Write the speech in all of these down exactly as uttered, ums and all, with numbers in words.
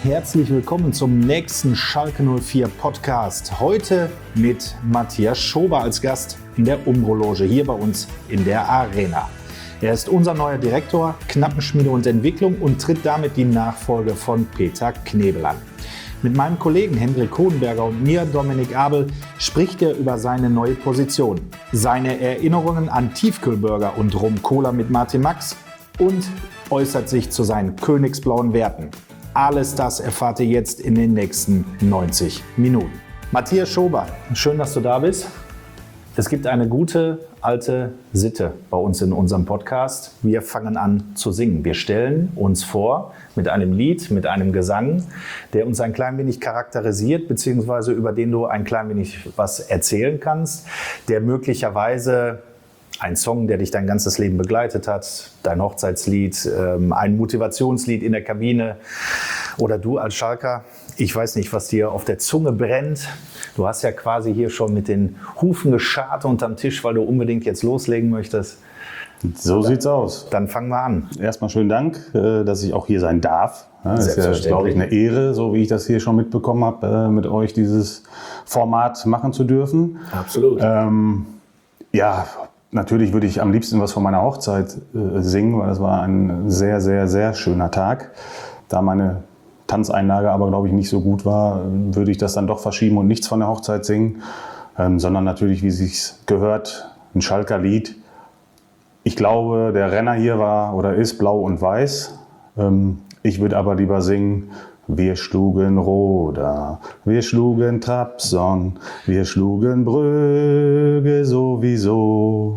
herzlich willkommen zum nächsten Schalke null vier Podcast. Heute mit Matthias Schober als Gast in der Umbro-Loge hier bei uns in der Arena. Er ist unser neuer Direktor Knappenschmiede und Entwicklung und tritt damit die Nachfolge von Peter Knebel an. Mit meinem Kollegen Hendrik Hohenberger und mir, Dominik Abel, spricht er über seine neue Position, seine Erinnerungen an Tiefkühlburger und Rum-Cola mit Martin Max und äußert sich zu seinen königsblauen Werten. Alles das erfahrt ihr jetzt in den nächsten neunzig Minuten. Matthias Schober, schön, dass du da bist. Es gibt eine gute alte Sitte bei uns in unserem Podcast. Wir fangen an zu singen. Wir stellen uns vor mit einem Lied, mit einem Gesang, der uns ein klein wenig charakterisiert, beziehungsweise über den du ein klein wenig was erzählen kannst, der möglicherweise ein Song, der dich dein ganzes Leben begleitet hat, dein Hochzeitslied, ein Motivationslied in der Kabine oder du als Schalker. Ich weiß nicht, was dir auf der Zunge brennt. Du hast ja quasi hier schon mit den Hufen geschart unterm Tisch, weil du unbedingt jetzt loslegen möchtest. So dann, sieht's aus. Dann fangen wir an. Erstmal schönen Dank, dass ich auch hier sein darf. Das ist ja, glaube ich, eine Ehre, so wie ich das hier schon mitbekommen habe, mit euch dieses Format machen zu dürfen. Absolut. Ähm, ja, natürlich würde ich am liebsten was von meiner Hochzeit äh, singen, weil das war ein sehr, sehr, sehr schöner Tag. Da meine Tanzeinlage aber, glaube ich, nicht so gut war, würde ich das dann doch verschieben und nichts von der Hochzeit singen, ähm, sondern natürlich, wie es sich gehört, ein Schalker Lied. Ich glaube, der Renner hier war oder ist blau und weiß. Ähm, ich würde aber lieber singen: Wir schlugen Roda, wir schlugen Trabzon, wir schlugen Brügge sowieso.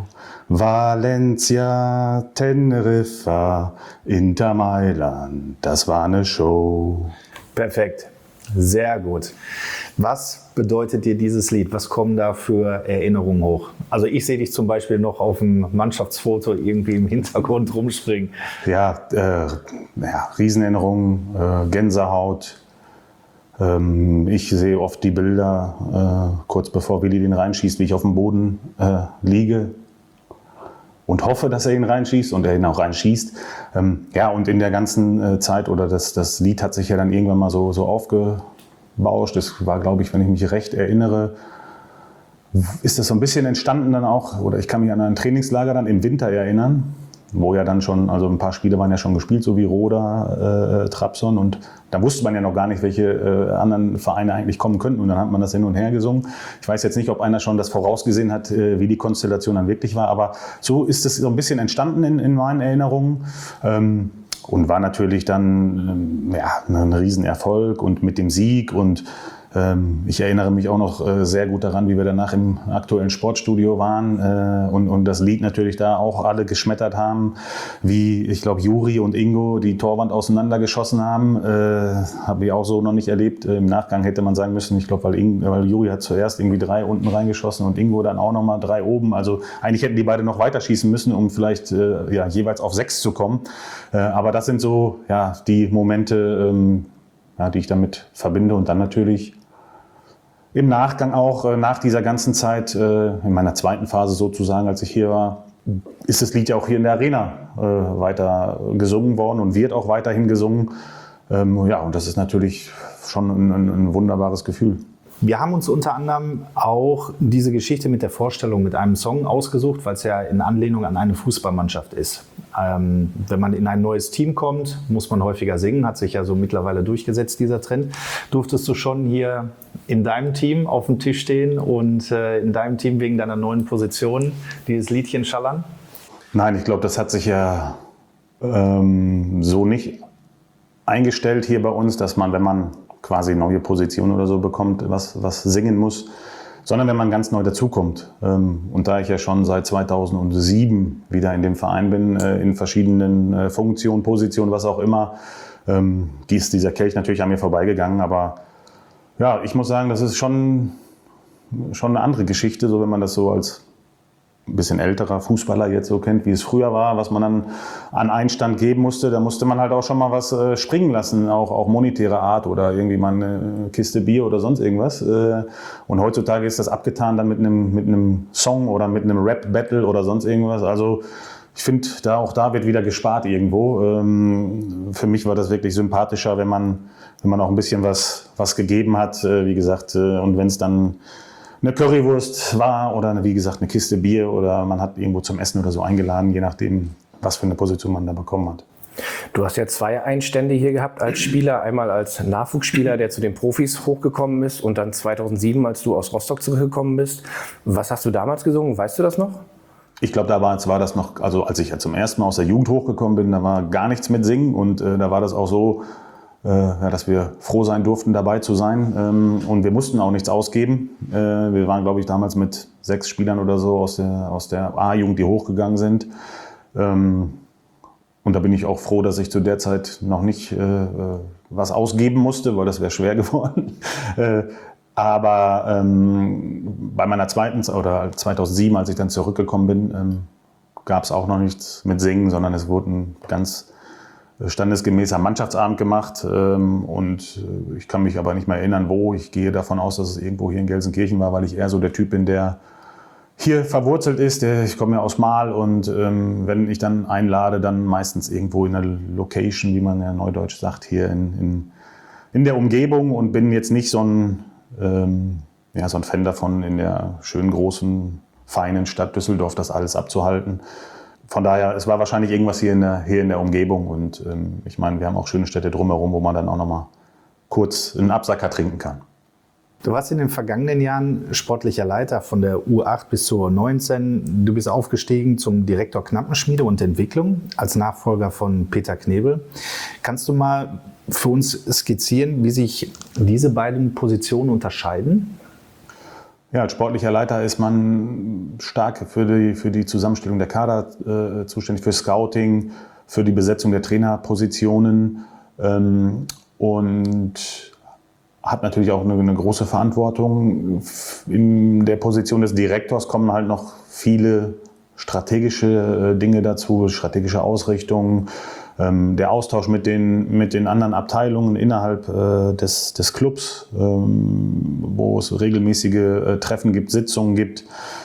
Valencia, Teneriffa, Inter Mailand, das war eine Show. Perfekt, sehr gut. Was bedeutet dir dieses Lied? Was kommen da für Erinnerungen hoch? Also ich sehe dich zum Beispiel noch auf dem Mannschaftsfoto irgendwie im Hintergrund rumspringen. Ja, äh, ja Riesenerinnerungen, äh, Gänsehaut. Ähm, ich sehe oft die Bilder, äh, kurz bevor Willi den reinschießt, wie ich auf dem Boden äh, liege und hoffe, dass er ihn reinschießt und er ihn auch reinschießt. Ähm, ja, und in der ganzen äh, Zeit, oder das, das Lied hat sich ja dann irgendwann mal so, so aufgebauscht. Das war, glaube ich, wenn ich mich recht erinnere, ist das so ein bisschen entstanden dann auch, oder ich kann mich an ein Trainingslager dann im Winter erinnern, wo ja dann schon, also ein paar Spiele waren ja schon gespielt, so wie Roda, äh, Trabzon, und da wusste man ja noch gar nicht, welche äh, anderen Vereine eigentlich kommen könnten, und dann hat man das hin und her gesungen. Ich weiß jetzt nicht, ob einer schon das vorausgesehen hat, äh, wie die Konstellation dann wirklich war, aber so ist es so ein bisschen entstanden in, in meinen Erinnerungen. Ähm, und war natürlich dann ähm, ja, ein Riesenerfolg und mit dem Sieg, und ähm, ich erinnere mich auch noch äh, sehr gut daran, wie wir danach im aktuellen Sportstudio waren äh, und, und das Lied natürlich da auch alle geschmettert haben, wie, ich glaube, Juri und Ingo die Torwand auseinandergeschossen haben. Äh, habe ich auch so noch nicht erlebt. Im Nachgang hätte man sagen müssen, ich glaube, weil, weil Juri hat zuerst irgendwie drei unten reingeschossen und Ingo dann auch nochmal drei oben. Also eigentlich hätten die beide noch weiterschießen müssen, um vielleicht äh, ja, jeweils auf sechs zu kommen. Äh, aber das sind so ja, die Momente, ähm, ja, die ich damit verbinde, und dann natürlich im Nachgang auch, äh, nach dieser ganzen Zeit, äh, in meiner zweiten Phase sozusagen, als ich hier war, ist das Lied ja auch hier in der Arena äh, weiter gesungen worden und wird auch weiterhin gesungen. Ähm, ja, und das ist natürlich schon ein, ein, ein wunderbares Gefühl. Wir haben uns unter anderem auch diese Geschichte mit der Vorstellung mit einem Song ausgesucht, weil es ja in Anlehnung an eine Fußballmannschaft ist. Ähm, wenn man in ein neues Team kommt, muss man häufiger singen, hat sich ja so mittlerweile durchgesetzt, dieser Trend. Durftest du schon hier in deinem Team auf dem Tisch stehen und äh, in deinem Team wegen deiner neuen Position dieses Liedchen schallern? Nein, ich glaube, das hat sich ja ähm, so nicht eingestellt hier bei uns, dass man, wenn man quasi neue Position oder so bekommt, was, was singen muss, sondern wenn man ganz neu dazukommt. Und da ich ja schon seit zweitausendsieben wieder in dem Verein bin, in verschiedenen Funktionen, Positionen, was auch immer, ist dieser Kelch natürlich an mir vorbeigegangen. Aber ja, ich muss sagen, das ist schon, schon eine andere Geschichte, so wenn man das so als ein bisschen älterer Fußballer jetzt so kennt, wie es früher war, was man dann an Einstand geben musste. Da musste man halt auch schon mal was äh, springen lassen, auch, auch monetäre Art oder irgendwie mal eine Kiste Bier oder sonst irgendwas. Äh, und heutzutage ist das abgetan dann mit einem, mit einem Song oder mit einem Rap-Battle oder sonst irgendwas. Also ich finde, da, auch da wird wieder gespart irgendwo. Ähm, für mich war das wirklich sympathischer, wenn man, wenn man auch ein bisschen was, was gegeben hat, äh, wie gesagt. Äh, und wenn es dann eine Currywurst war oder, wie gesagt, eine Kiste Bier oder man hat irgendwo zum Essen oder so eingeladen, je nachdem, was für eine Position man da bekommen hat. Du hast ja zwei Einstände hier gehabt als Spieler. Einmal als Nachwuchsspieler, der zu den Profis hochgekommen ist, und dann zweitausendsieben, als du aus Rostock zurückgekommen bist. Was hast du damals gesungen? Weißt du das noch? Ich glaube, da war, war das noch, also als ich ja zum ersten Mal aus der Jugend hochgekommen bin, da war gar nichts mit Singen. Und äh, da war das auch so, äh, ja, dass wir froh sein durften, dabei zu sein. Ähm, und wir mussten auch nichts ausgeben. Äh, wir waren, glaube ich, damals mit sechs Spielern oder so aus der, aus der A-Jugend, die hochgegangen sind. Ähm, Und da bin ich auch froh, dass ich zu der Zeit noch nicht äh, was ausgeben musste, weil das wäre schwer geworden. äh, aber ähm, bei meiner zweiten, oder zweitausendsieben, als ich dann zurückgekommen bin, ähm, gab es auch noch nichts mit Singen, sondern es wurde ein ganz standesgemäßer Mannschaftsabend gemacht. Ähm, und ich kann mich aber nicht mehr erinnern, wo. Ich gehe davon aus, dass es irgendwo hier in Gelsenkirchen war, weil ich eher so der Typ bin, der hier verwurzelt ist. Ich komme ja aus Mahl und ähm, wenn ich dann einlade, dann meistens irgendwo in der Location, wie man ja neudeutsch sagt, hier in, in, in der Umgebung, und bin jetzt nicht so ein, ähm, ja, so ein Fan davon, in der schönen, großen, feinen Stadt Düsseldorf das alles abzuhalten. Von daher, es war wahrscheinlich irgendwas hier in der, hier in der Umgebung, und ähm, ich meine, wir haben auch schöne Städte drumherum, wo man dann auch noch mal kurz einen Absacker trinken kann. Du warst in den vergangenen Jahren sportlicher Leiter von der U acht bis zur U neunzehn. Du bist aufgestiegen zum Direktor Knappenschmiede und Entwicklung als Nachfolger von Peter Knebel. Kannst du mal für uns skizzieren, wie sich diese beiden Positionen unterscheiden? Ja, als sportlicher Leiter ist man stark für die, für die Zusammenstellung der Kader äh, zuständig, für Scouting, für die Besetzung der Trainerpositionen ähm, und hat natürlich auch eine, eine große Verantwortung. In der Position des Direktors kommen halt noch viele strategische äh, Dinge dazu, strategische Ausrichtungen, ähm, der Austausch mit den, mit den anderen Abteilungen innerhalb äh, des, des Clubs, ähm, wo es regelmäßige äh, Treffen gibt, Sitzungen gibt.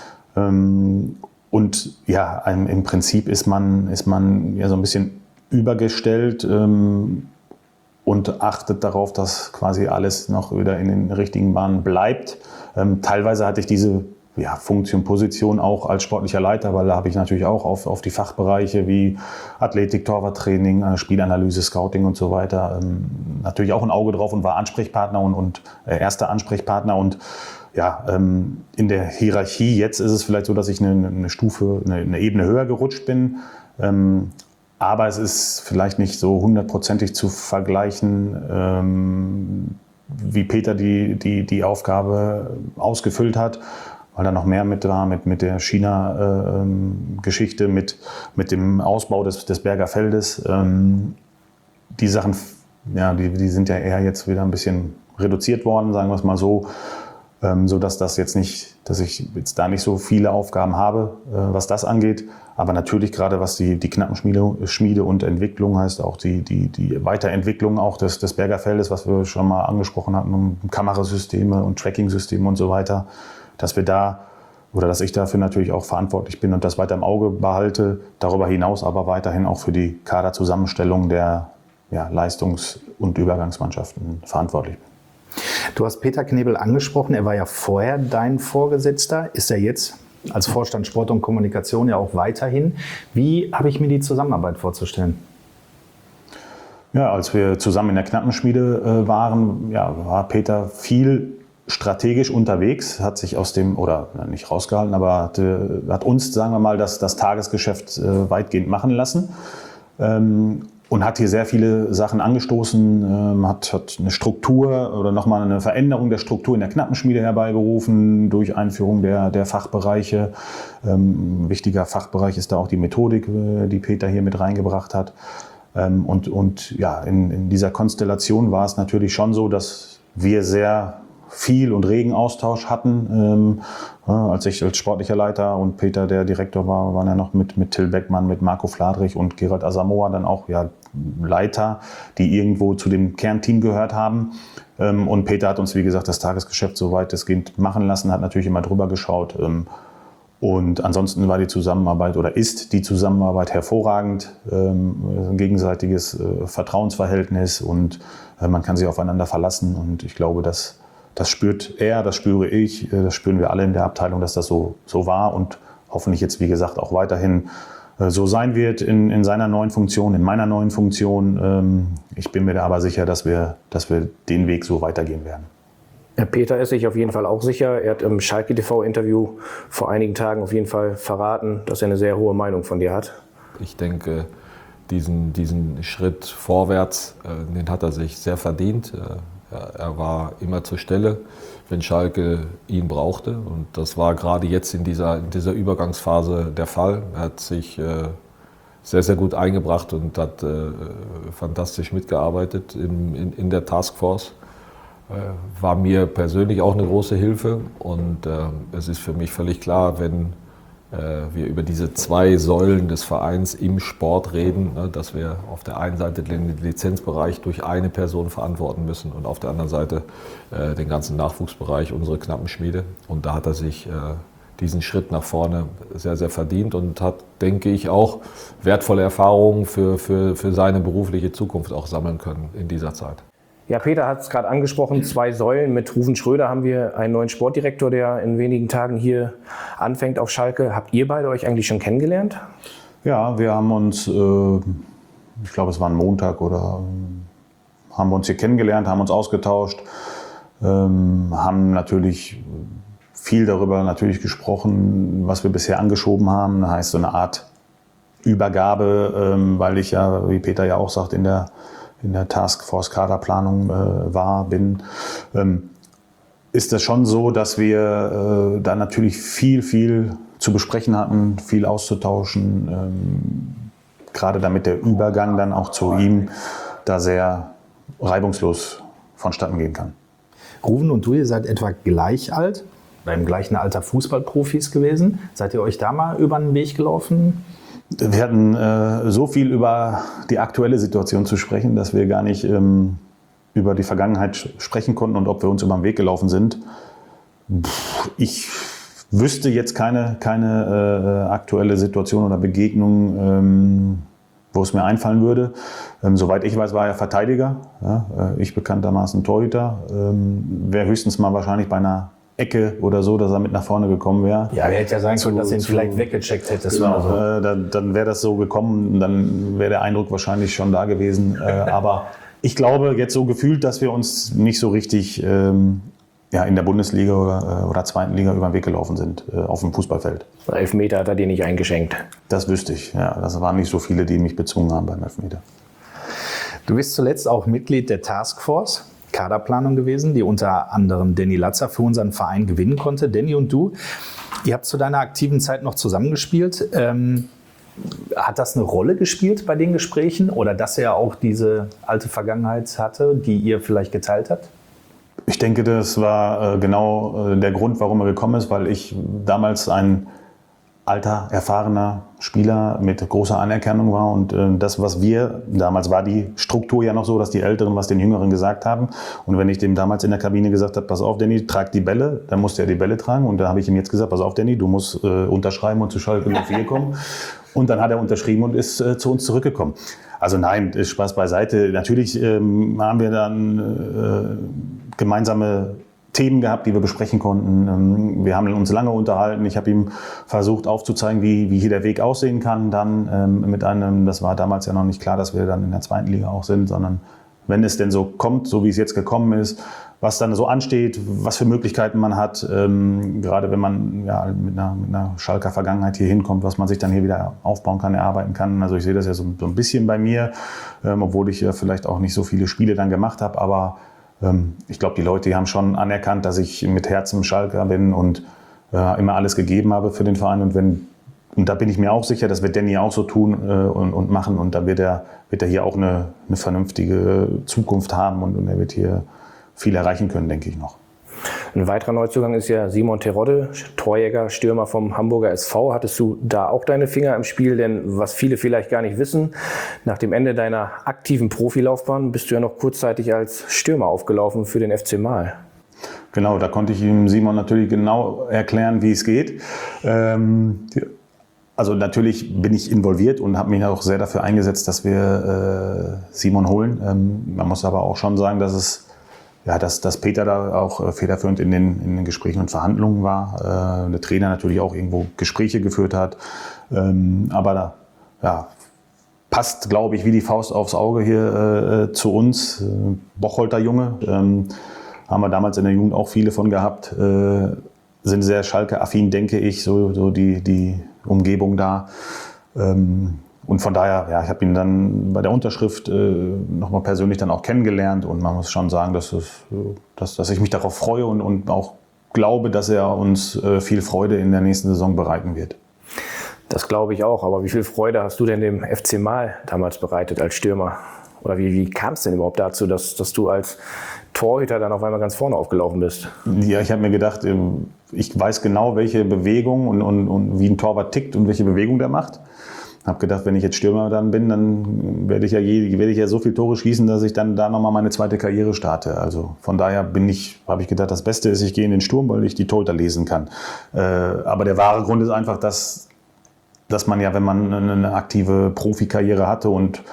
Ähm, und ja, ein, im Prinzip ist man, ist man ja so ein bisschen übergestellt, ähm, und achtet darauf, dass quasi alles noch wieder in den richtigen Bahnen bleibt. Ähm, teilweise hatte ich diese ja, Funktion, Position auch als sportlicher Leiter, weil da habe ich natürlich auch auf, auf die Fachbereiche wie Athletik, Torwarttraining, äh, Spielanalyse, Scouting und so weiter ähm, natürlich auch ein Auge drauf und war Ansprechpartner und, und äh, erster Ansprechpartner. Und ja, ähm, in der Hierarchie jetzt ist es vielleicht so, dass ich eine, eine Stufe, eine, eine Ebene höher gerutscht bin. Ähm, Aber es ist vielleicht nicht so hundertprozentig zu vergleichen, ähm, wie Peter die, die, die Aufgabe ausgefüllt hat, weil da noch mehr mit war, mit, mit der China-Geschichte, äh, mit, mit dem Ausbau des, des Berger Feldes. Ähm, die Sachen, ja, die, die sind ja eher jetzt wieder ein bisschen reduziert worden, sagen wir es mal so. Ähm, so dass das jetzt nicht, dass ich jetzt da nicht so viele Aufgaben habe, äh, was das angeht. Aber natürlich gerade was die, die Knappenschmiede Schmiede und Entwicklung heißt, auch die, die, die Weiterentwicklung auch des, des Berger Feldes, was wir schon mal angesprochen hatten, um Kamerasysteme und Tracking-Systeme und so weiter, dass wir da oder dass ich dafür natürlich auch verantwortlich bin und das weiter im Auge behalte. Darüber hinaus aber weiterhin auch für die Kaderzusammenstellung der ja, Leistungs- und Übergangsmannschaften verantwortlich bin. Du hast Peter Knebel angesprochen, er war ja vorher dein Vorgesetzter, ist er jetzt als Vorstand Sport und Kommunikation ja auch weiterhin. Wie habe ich mir die Zusammenarbeit vorzustellen? Ja, als wir zusammen in der Knappenschmiede äh, waren, ja, war Peter viel strategisch unterwegs, hat sich aus dem, oder nicht rausgehalten, aber hat, äh, hat uns, sagen wir mal, das, das Tagesgeschäft äh, weitgehend machen lassen. Ähm, Und hat hier sehr viele Sachen angestoßen, ähm, hat, hat eine Struktur oder nochmal eine Veränderung der Struktur in der Knappenschmiede herbeigerufen durch Einführung der, der Fachbereiche. Ähm, ein wichtiger Fachbereich ist da auch die Methodik, äh, die Peter hier mit reingebracht hat. Ähm, und und ja, in, in dieser Konstellation war es natürlich schon so, dass wir sehr viel und regen Austausch hatten. Ähm, ja, als ich als sportlicher Leiter und Peter der Direktor war, waren ja noch mit, mit Till Beckmann, mit Marco Fladrich und Gerald Asamoah dann auch ja, Leiter, die irgendwo zu dem Kernteam gehört haben. Ähm, und Peter hat uns, wie gesagt, das Tagesgeschäft so weitestgehend machen lassen, hat natürlich immer drüber geschaut. Ähm, Und ansonsten war die Zusammenarbeit oder ist die Zusammenarbeit hervorragend, ähm, ein gegenseitiges äh, Vertrauensverhältnis und äh, man kann sich aufeinander verlassen. Und ich glaube, dass, das spürt er, das spüre ich, äh, das spüren wir alle in der Abteilung, dass das so, so war und hoffentlich jetzt, wie gesagt, auch weiterhin äh, so sein wird in, in seiner neuen Funktion, in meiner neuen Funktion. Ähm, ich bin mir da aber sicher, dass wir, dass wir den Weg so weitergehen werden. Herr Peter ist sich auf jeden Fall auch sicher. Er hat im Schalke T V-Interview vor einigen Tagen auf jeden Fall verraten, dass er eine sehr hohe Meinung von dir hat. Ich denke, diesen, diesen Schritt vorwärts, äh, den hat er sich sehr verdient. Äh, er war immer zur Stelle, wenn Schalke ihn brauchte. Und das war gerade jetzt in dieser, in dieser Übergangsphase der Fall. Er hat sich äh, sehr, sehr gut eingebracht und hat äh, fantastisch mitgearbeitet in, in, in der Taskforce. War mir persönlich auch eine große Hilfe und äh, es ist für mich völlig klar, wenn äh, wir über diese zwei Säulen des Vereins im Sport reden, ne, dass wir auf der einen Seite den Lizenzbereich durch eine Person verantworten müssen und auf der anderen Seite äh, den ganzen Nachwuchsbereich, unsere Knappenschmiede. Und da hat er sich äh, diesen Schritt nach vorne sehr, sehr verdient und hat, denke ich, auch wertvolle Erfahrungen für, für, für seine berufliche Zukunft auch sammeln können in dieser Zeit. Ja, Peter hat es gerade angesprochen, zwei Säulen. Mit Ruven Schröder haben wir einen neuen Sportdirektor, der in wenigen Tagen hier anfängt auf Schalke. Habt ihr beide euch eigentlich schon kennengelernt? Ja, wir haben uns, äh, ich glaube es war ein Montag oder haben wir uns hier kennengelernt, haben uns ausgetauscht, ähm, haben natürlich viel darüber natürlich gesprochen, was wir bisher angeschoben haben. Das heißt so eine Art Übergabe, ähm, weil ich ja, wie Peter ja auch sagt, in der in der Taskforce-Kaderplanung äh, war, bin, ähm, ist das schon so, dass wir äh, da natürlich viel, viel zu besprechen hatten, viel auszutauschen, ähm, gerade damit der Übergang dann auch zu ihm da sehr reibungslos vonstatten gehen kann. Ruven und du, ihr seid etwa gleich alt, beim gleichen Alter Fußballprofis gewesen. Seid ihr euch da mal über den Weg gelaufen? Wir hatten äh, so viel über die aktuelle Situation zu sprechen, dass wir gar nicht ähm, über die Vergangenheit sprechen konnten und ob wir uns über den Weg gelaufen sind. Pff, ich wüsste jetzt keine, keine äh, aktuelle Situation oder Begegnung, ähm, wo es mir einfallen würde. Ähm, soweit ich weiß, war er Verteidiger. Ja, äh, ich bekanntermaßen Torhüter. Ähm, Wäre höchstens mal wahrscheinlich bei einer Ecke oder so, dass er mit nach vorne gekommen wäre. Ja, wer hätte ja sagen können, dass ihr ihn vielleicht weggecheckt hättest. Genau, oder so. äh, dann dann wäre das so gekommen, dann wäre der Eindruck wahrscheinlich schon da gewesen. Äh, aber ich glaube, jetzt so gefühlt, dass wir uns nicht so richtig ähm, ja, in der Bundesliga oder, oder zweiten Liga über den Weg gelaufen sind, äh, auf dem Fußballfeld. Elfmeter hat er dir nicht eingeschenkt. Das wüsste ich, ja. Das waren nicht so viele, die mich bezwungen haben beim Elfmeter. Du bist zuletzt auch Mitglied der Taskforce Kaderplanung gewesen, die unter anderem Danny Latzer für unseren Verein gewinnen konnte. Danny und du, ihr habt zu deiner aktiven Zeit noch zusammengespielt. Ähm, hat das eine Rolle gespielt bei den Gesprächen oder dass er auch diese alte Vergangenheit hatte, die ihr vielleicht geteilt habt? Ich denke, das war äh, genau äh, der Grund, warum er gekommen ist, weil ich damals ein alter, erfahrener Spieler mit großer Anerkennung war und äh, das, was wir, damals war die Struktur ja noch so, dass die Älteren was den Jüngeren gesagt haben und wenn ich dem damals in der Kabine gesagt habe, pass auf Danny, trag die Bälle, dann musste er die Bälle tragen und da habe ich ihm jetzt gesagt, pass auf Danny, du musst äh, unterschreiben und zu Schalke null vier kommen und dann hat er unterschrieben und ist äh, zu uns zurückgekommen. Also nein, Spaß beiseite, natürlich ähm, haben wir dann äh, gemeinsame Themen gehabt, die wir besprechen konnten. Wir haben uns lange unterhalten. Ich habe ihm versucht aufzuzeigen, wie, wie hier der Weg aussehen kann. Dann ähm, mit einem, das war damals ja noch nicht klar, dass wir dann in der zweiten Liga auch sind, sondern wenn es denn so kommt, so wie es jetzt gekommen ist, was dann so ansteht, was für Möglichkeiten man hat, ähm, gerade wenn man ja, mit einer, mit einer Schalker Vergangenheit hier hinkommt, was man sich dann hier wieder aufbauen kann, erarbeiten kann. Also ich sehe das ja so, so ein bisschen bei mir, ähm, obwohl ich ja vielleicht auch nicht so viele Spiele dann gemacht habe, aber ich glaube, die Leute die haben schon anerkannt, dass ich mit Herzen Schalker bin und äh, immer alles gegeben habe für den Verein. Und, wenn, und da bin ich mir auch sicher, das wird Danny auch so tun äh, und, und machen. Und da wird er, wird er hier auch eine, eine vernünftige Zukunft haben und, und er wird hier viel erreichen können, denke ich noch. Ein weiterer Neuzugang ist ja Simon Terodde, Torjäger, Stürmer vom Hamburger S V. Hattest du da auch deine Finger im Spiel? Denn was viele vielleicht gar nicht wissen, nach dem Ende deiner aktiven Profilaufbahn bist du ja noch kurzzeitig als Stürmer aufgelaufen für den F C Mahl. Genau, da konnte ich ihm Simon natürlich genau erklären, wie es geht. Ähm, also natürlich bin ich involviert und habe mich auch sehr dafür eingesetzt, dass wir äh, Simon holen. Ähm, man muss aber auch schon sagen, dass es ja, dass, dass Peter da auch äh, federführend in den, in den Gesprächen und Verhandlungen war. Äh, der Trainer natürlich auch irgendwo Gespräche geführt hat. Ähm, aber da ja, passt, glaube ich, wie die Faust aufs Auge hier äh, zu uns. Äh, Bocholter Junge. Ähm, haben wir damals in der Jugend auch viele von gehabt, äh, sind sehr Schalke-affin, denke ich, so, so die, die Umgebung da. Ähm, und von daher, ja, ich habe ihn dann bei der Unterschrift äh, nochmal persönlich dann auch kennengelernt und man muss schon sagen, dass, es, dass, dass ich mich darauf freue und, und auch glaube, dass er uns äh, viel Freude in der nächsten Saison bereiten wird. Das glaube ich auch, aber wie viel Freude hast du denn dem F C Mahl damals bereitet als Stürmer? Oder wie, wie kam es denn überhaupt dazu, dass, dass du als Torhüter dann auf einmal ganz vorne aufgelaufen bist? Ja, ich habe mir gedacht, ich weiß genau, welche Bewegung und, und, und wie ein Torwart tickt und welche Bewegung der macht. Ich habe gedacht, wenn ich jetzt Stürmer dann bin, dann werde ich ja, je, werde ich ja so viele Tore schießen, dass ich dann da nochmal meine zweite Karriere starte. Also von daher bin ich, habe ich gedacht, das Beste ist, ich gehe in den Sturm, weil ich die Torhüter lesen kann. Äh, aber der wahre Grund ist einfach, dass, dass man ja, wenn man eine aktive Profikarriere hatte und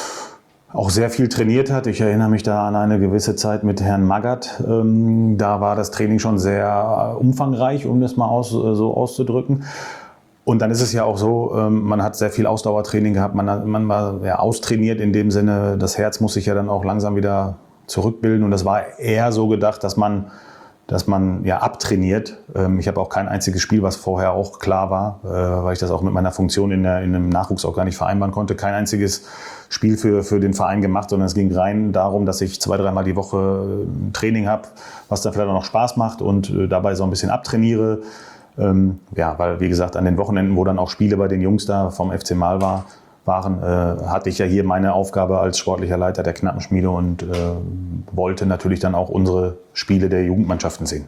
auch sehr viel trainiert hat. Ich erinnere mich da an eine gewisse Zeit mit Herrn Magath. Ähm, da war das Training schon sehr umfangreich, um das mal aus, so auszudrücken. Und dann ist es ja auch so, ähm, man hat sehr viel Ausdauertraining gehabt, man, man war ja austrainiert in dem Sinne, das Herz muss sich ja dann auch langsam wieder zurückbilden. Und das war eher so gedacht, dass man, dass man ja abtrainiert. Ähm, ich habe auch kein einziges Spiel, was vorher auch klar war, äh, weil ich das auch mit meiner Funktion in, der, in einem Nachwuchs auch gar nicht vereinbaren konnte. Kein einziges Spiel für, für den Verein gemacht, sondern es ging rein darum, dass ich zwei, dreimal die Woche ein Training habe, was dann vielleicht auch noch Spaß macht und äh, dabei so ein bisschen abtrainiere. Ähm, ja, weil wie gesagt, an den Wochenenden, wo dann auch Spiele bei den Jungs da vom F C Mahl war, waren, äh, hatte ich ja hier meine Aufgabe als sportlicher Leiter der Knappenschmiede und äh, wollte natürlich dann auch unsere Spiele der Jugendmannschaften sehen.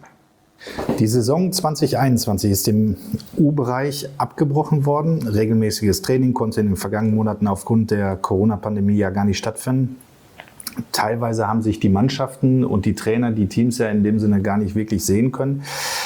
Die Saison zwanzig einundzwanzig ist im U-Bereich abgebrochen worden. Regelmäßiges Training konnte in den vergangenen Monaten aufgrund der Corona-Pandemie ja gar nicht stattfinden. Teilweise haben sich die Mannschaften und die Trainer, die Teams ja in dem Sinne gar nicht wirklich sehen können.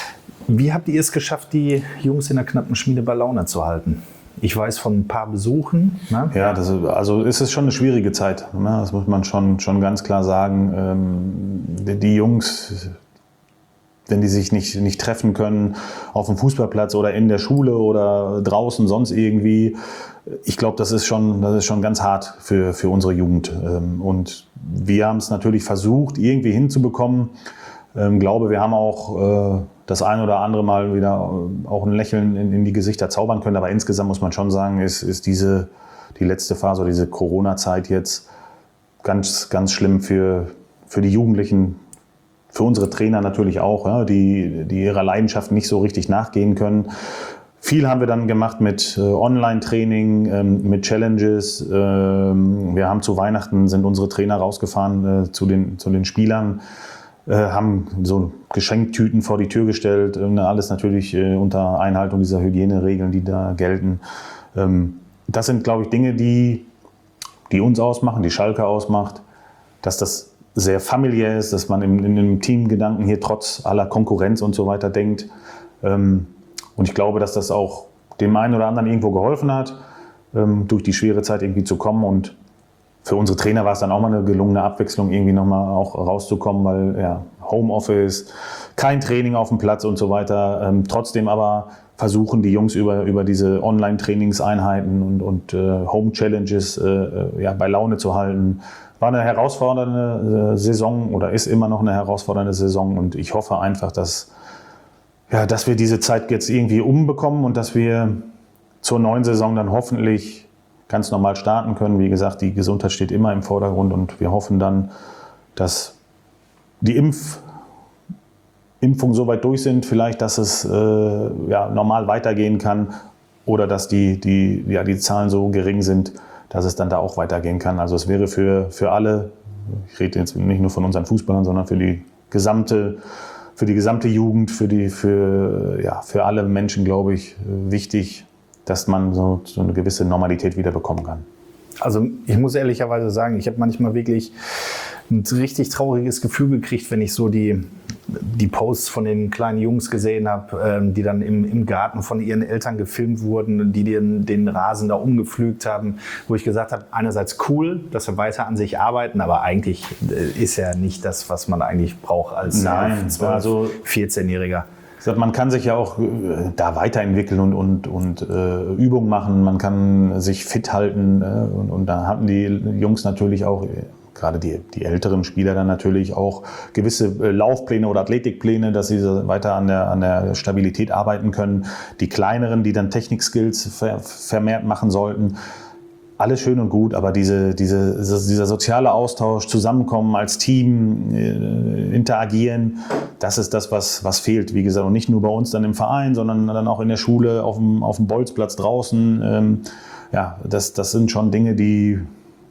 Wie habt ihr es geschafft, die Jungs in der Knappenschmiede bei Laune zu halten? Ich weiß von ein paar Besuchen. Ne? Ja, das ist, also ist es schon eine schwierige Zeit. Ne? Das muss man schon, schon ganz klar sagen. Ähm, die, die Jungs, wenn die sich nicht, nicht treffen können auf dem Fußballplatz oder in der Schule oder draußen sonst irgendwie, ich glaube, das ist schon, das ist schon ganz hart für, für unsere Jugend. Und wir haben es natürlich versucht, irgendwie hinzubekommen. Ich glaube, wir haben auch äh, das ein oder andere Mal wieder auch ein Lächeln in, in die Gesichter zaubern können. Aber insgesamt muss man schon sagen, ist, ist diese, die letzte Phase, diese Corona-Zeit jetzt ganz, ganz schlimm für, für die Jugendlichen, für unsere Trainer natürlich auch, ja, die, die ihrer Leidenschaft nicht so richtig nachgehen können. Viel haben wir dann gemacht mit äh, Online-Training, ähm, mit Challenges. Ähm, wir haben zu Weihnachten, sind unsere Trainer rausgefahren äh, zu den, zu den Spielern, äh, haben so Geschenktüten vor die Tür gestellt. Äh, alles natürlich äh, unter Einhaltung dieser Hygieneregeln, die da gelten. Ähm, das sind, glaube ich, Dinge, die, die uns ausmachen, die Schalke ausmacht, dass das sehr familiär ist, dass man in, in einem Teamgedanken hier trotz aller Konkurrenz und so weiter denkt. Ähm, Und ich glaube, dass das auch dem einen oder anderen irgendwo geholfen hat, ähm, durch die schwere Zeit irgendwie zu kommen. Und für unsere Trainer war es dann auch mal eine gelungene Abwechslung, irgendwie nochmal auch rauszukommen, weil ja, Homeoffice, kein Training auf dem Platz und so weiter. Ähm, trotzdem aber versuchen die Jungs über, über diese Online-Trainingseinheiten und, und äh, Home-Challenges äh, ja, bei Laune zu halten. War eine herausfordernde äh, Saison oder ist immer noch eine herausfordernde Saison. Und ich hoffe einfach, dass Ja, dass wir diese Zeit jetzt irgendwie umbekommen und dass wir zur neuen Saison dann hoffentlich ganz normal starten können. Wie gesagt, die Gesundheit steht immer im Vordergrund und wir hoffen dann, dass die Impf, Impfungen so weit durch sind, vielleicht, dass es äh, ja, normal weitergehen kann oder dass die, die, ja, die Zahlen so gering sind, dass es dann da auch weitergehen kann. Also es wäre für, für alle, ich rede jetzt nicht nur von unseren Fußballern, sondern für die gesamte für die gesamte Jugend, für, die, für, ja, für alle Menschen, glaube ich, wichtig, dass man so, so eine gewisse Normalität wieder bekommen kann. Also ich muss ehrlicherweise sagen, ich habe manchmal wirklich ein richtig trauriges Gefühl gekriegt, wenn ich so die, die Posts von den kleinen Jungs gesehen habe, ähm, die dann im, im Garten von ihren Eltern gefilmt wurden, die den, den Rasen da umgepflügt haben, wo ich gesagt habe, einerseits cool, dass wir weiter an sich arbeiten, aber eigentlich äh, ist ja nicht das, was man eigentlich braucht als Nein, zwölf, also vierzehnjähriger. Man kann sich ja auch äh, da weiterentwickeln und, und, und äh, Übungen machen, man kann sich fit halten äh, und, und da hatten die Jungs natürlich auch, äh, gerade die, die älteren Spieler dann natürlich auch gewisse äh, Laufpläne oder Athletikpläne, dass sie weiter an der, an der Stabilität arbeiten können. Die kleineren, die dann Technik-Skills ver, vermehrt machen sollten. Alles schön und gut, aber diese, diese, dieser soziale Austausch, Zusammenkommen als Team, äh, interagieren, das ist das, was, was fehlt. Wie gesagt, und nicht nur bei uns dann im Verein, sondern dann auch in der Schule, auf dem, auf dem Bolzplatz draußen. Ähm, ja, das, das sind schon Dinge, die,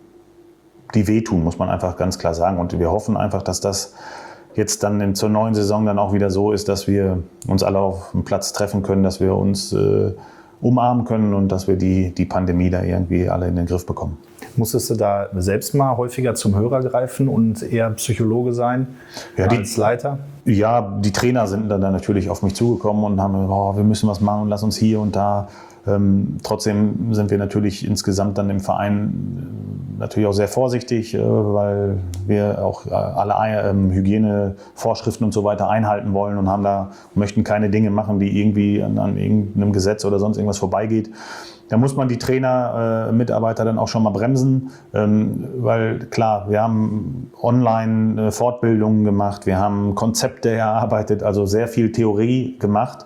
die wehtun, muss man einfach ganz klar sagen. Und wir hoffen einfach, dass das jetzt dann in, zur neuen Saison dann auch wieder so ist, dass wir uns alle auf dem Platz treffen können, dass wir uns äh, umarmen können und dass wir die, die Pandemie da irgendwie alle in den Griff bekommen. Musstest du da selbst mal häufiger zum Hörer greifen und eher Psychologe sein ja, die, als Leiter? Ja, die Trainer sind dann natürlich auf mich zugekommen und haben gesagt, oh, wir müssen was machen und lass uns hier und da. Ähm, trotzdem sind wir natürlich insgesamt dann im Verein natürlich auch sehr vorsichtig, äh, weil wir auch äh, alle ähm, Hygienevorschriften und so weiter einhalten wollen und haben da, möchten keine Dinge machen, die irgendwie an, an irgendeinem Gesetz oder sonst irgendwas vorbeigeht. Da muss man die Trainer, äh, Mitarbeiter dann auch schon mal bremsen, ähm, weil klar, wir haben online äh, Fortbildungen gemacht, wir haben Konzepte erarbeitet, also sehr viel Theorie gemacht.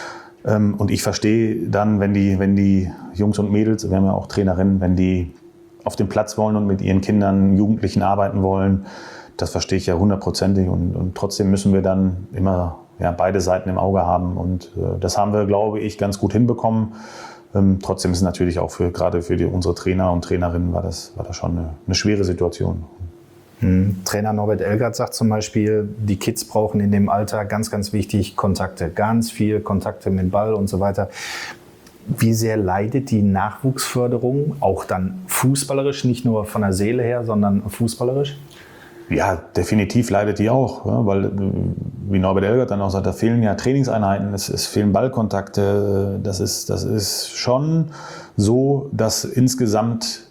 Ähm, und ich verstehe dann, wenn die, wenn die Jungs und Mädels, wir haben ja auch Trainerinnen, wenn die auf den Platz wollen und mit ihren Kindern, Jugendlichen arbeiten wollen, das verstehe ich ja hundertprozentig. Und, und trotzdem müssen wir dann immer ja, beide Seiten im Auge haben. Und äh, das haben wir, glaube ich, ganz gut hinbekommen. Ähm, trotzdem ist es natürlich auch für, gerade für die, unsere Trainer und Trainerinnen war das, war das schon eine, eine schwere Situation. Hm. Trainer Norbert Elgert sagt zum Beispiel, die Kids brauchen in dem Alter ganz, ganz wichtig Kontakte, ganz viel Kontakte mit dem Ball und so weiter. Wie sehr leidet die Nachwuchsförderung, auch dann fußballerisch, nicht nur von der Seele her, sondern fußballerisch? Ja, definitiv leidet die auch, ja, weil, wie Norbert Elgert dann auch sagt, da fehlen ja Trainingseinheiten, es, es fehlen Ballkontakte. Das ist, das ist schon so, dass insgesamt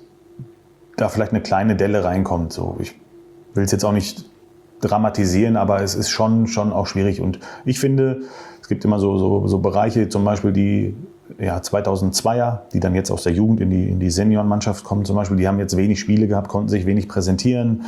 da vielleicht eine kleine Delle reinkommt. So, ich will es jetzt auch nicht dramatisieren, aber es ist schon, schon auch schwierig. Und ich finde, es gibt immer so, so, so Bereiche, zum Beispiel die ja, zweitausendzweier, die dann jetzt aus der Jugend in die, in die Seniorenmannschaft kommen zum Beispiel, die haben jetzt wenig Spiele gehabt, konnten sich wenig präsentieren.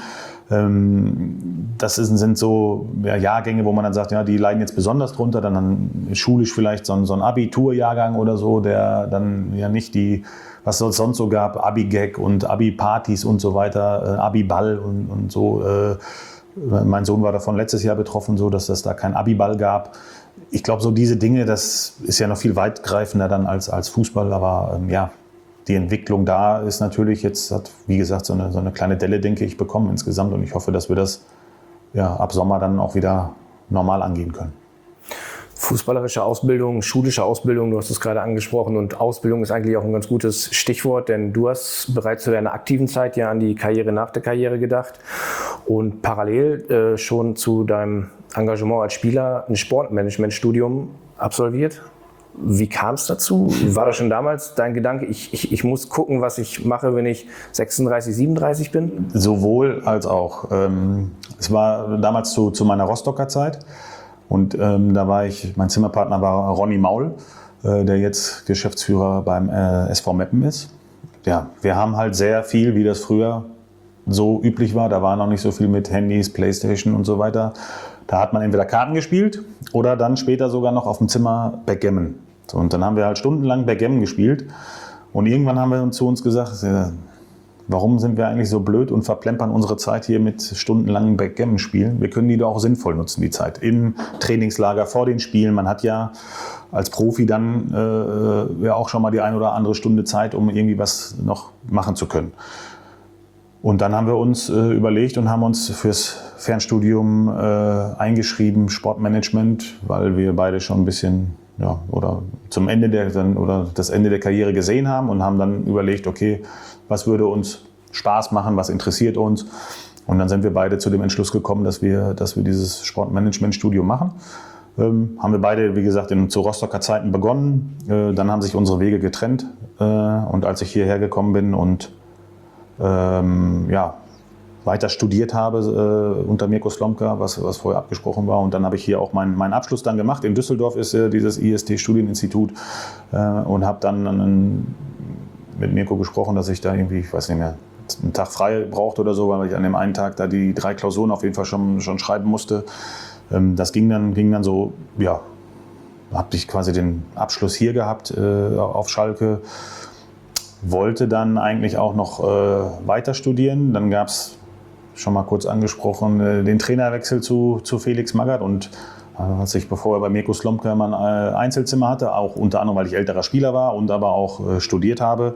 Ähm, das ist, sind so ja, Jahrgänge, wo man dann sagt, ja, die leiden jetzt besonders drunter, dann, dann schulisch vielleicht so ein, so ein Abiturjahrgang oder so, der dann ja nicht die, was es sonst so gab, Abi-Gag und Abi-Partys und so weiter, äh, Abi-Ball und, und so. Äh, mein Sohn war davon letztes Jahr betroffen, so dass es da keinen Abi-Ball gab. Ich glaube, so diese Dinge, das ist ja noch viel weitgreifender dann als, als Fußball, aber ähm, ja, die Entwicklung da ist natürlich jetzt, hat wie gesagt, so eine, so eine kleine Delle, denke ich, bekommen insgesamt und ich hoffe, dass wir das ja, ab Sommer dann auch wieder normal angehen können. Fußballerische Ausbildung, schulische Ausbildung, du hast es gerade angesprochen und Ausbildung ist eigentlich auch ein ganz gutes Stichwort, denn du hast bereits zu deiner aktiven Zeit ja an die Karriere nach der Karriere gedacht und parallel äh, schon zu deinem Engagement als Spieler ein Sportmanagementstudium absolviert. Wie kam es dazu? War das schon damals dein Gedanke, ich, ich, ich muss gucken, was ich mache, wenn ich sechsunddreißig, siebenunddreißig bin? Sowohl als auch. Ähm, es war damals zu, zu meiner Rostocker Zeit. Und ähm, da war ich, mein Zimmerpartner war Ronny Maul, äh, der jetzt Geschäftsführer beim äh, S V Meppen ist. Ja, wir haben halt sehr viel, wie das früher so üblich war, da war noch nicht so viel mit Handys, Playstation und so weiter. Da hat man entweder Karten gespielt oder dann später sogar noch auf dem Zimmer Backgammon. So, und dann haben wir halt stundenlang Backgammon gespielt. Und irgendwann haben wir uns zu uns gesagt, äh, warum sind wir eigentlich so blöd und verplempern unsere Zeit hier mit stundenlangen Backgammon-Spielen? Wir können die doch auch sinnvoll nutzen, die Zeit. Im Trainingslager, vor den Spielen. Man hat ja als Profi dann äh, ja auch schon mal die eine oder andere Stunde Zeit, um irgendwie was noch machen zu können. Und dann haben wir uns äh, überlegt und haben uns fürs Fernstudium äh, eingeschrieben, Sportmanagement, weil wir beide schon ein bisschen ja, oder zum Ende der oder das Ende der Karriere gesehen haben und haben dann überlegt, okay, was würde uns Spaß machen, was interessiert uns. Und dann sind wir beide zu dem Entschluss gekommen, dass wir, dass wir dieses Sportmanagement-Studium machen. Ähm, haben wir beide, wie gesagt, in, zu Rostocker Zeiten begonnen. Äh, dann haben sich unsere Wege getrennt. Äh, und als ich hierher gekommen bin und ähm, ja, weiter studiert habe äh, unter Mirko Slomka, was, was vorher abgesprochen war. Und dann habe ich hier auch meinen, meinen Abschluss dann gemacht. In Düsseldorf ist äh, dieses I S T-Studieninstitut äh, und habe dann einen, mit Mirko gesprochen, dass ich da irgendwie, ich weiß nicht mehr, einen Tag frei brauchte oder so, weil ich an dem einen Tag da die drei Klausuren auf jeden Fall schon, schon schreiben musste. Ähm, das ging dann, ging dann so, ja, habe ich quasi den Abschluss hier gehabt äh, auf Schalke. Wollte dann eigentlich auch noch äh, weiter studieren. Dann gab es, schon mal kurz angesprochen, äh, den Trainerwechsel zu, zu Felix Magath. Und äh, als ich, bevor er bei Mirko Slomka ein äh, Einzelzimmer hatte, auch unter anderem, weil ich älterer Spieler war und aber auch äh, studiert habe,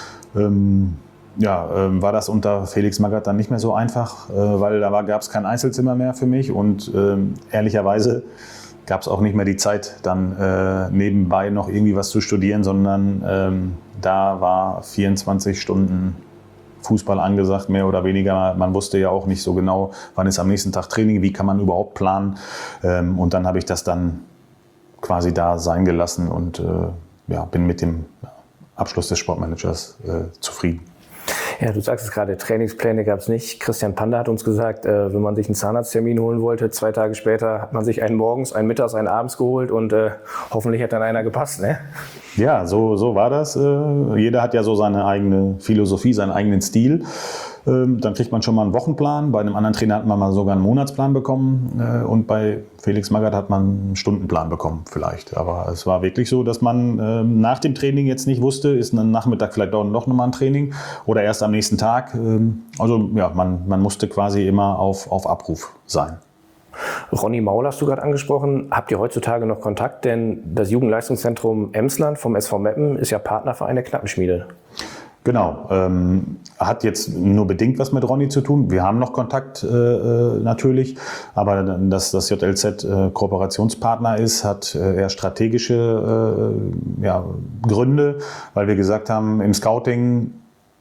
ähm, ja, äh, war das unter Felix Magath dann nicht mehr so einfach, äh, weil da gab es kein Einzelzimmer mehr für mich. Und äh, ehrlicherweise gab es auch nicht mehr die Zeit, dann äh, nebenbei noch irgendwie was zu studieren, sondern ähm, da war vierundzwanzig Stunden Fußball angesagt, mehr oder weniger. Man wusste ja auch nicht so genau, wann ist am nächsten Tag Training, wie kann man überhaupt planen. Ähm, und dann habe ich das dann quasi da sein gelassen und äh, ja, bin mit dem Abschluss des Sportmanagers äh, zufrieden. Ja, du sagst es gerade, Trainingspläne gab es nicht. Christian Panda hat uns gesagt, äh, wenn man sich einen Zahnarzttermin holen wollte, zwei Tage später hat man sich einen morgens, einen mittags, einen abends geholt und äh, hoffentlich hat dann einer gepasst, ne? Ja, so, so war das. Äh, jeder hat ja so seine eigene Philosophie, seinen eigenen Stil. Ähm, dann kriegt man schon mal einen Wochenplan. Bei einem anderen Trainer hat man mal sogar einen Monatsplan bekommen. Äh, und bei Felix Magath hat man einen Stundenplan bekommen vielleicht. Aber es war wirklich so, dass man äh, nach dem Training jetzt nicht wusste, ist ein Nachmittag vielleicht auch noch mal ein Training oder erst am nächsten Tag. Ähm, also ja, man, man musste quasi immer auf, auf Abruf sein. Ronny Maul hast du gerade angesprochen. Habt ihr heutzutage noch Kontakt? Denn das Jugendleistungszentrum Emsland vom S V Meppen ist ja Partnerverein der Knappenschmiede. Genau, ähm, hat jetzt nur bedingt was mit Ronny zu tun. Wir haben noch Kontakt äh, natürlich, aber dass das J L Z äh, Kooperationspartner ist, hat äh, eher strategische äh, ja, Gründe, weil wir gesagt haben, im Scouting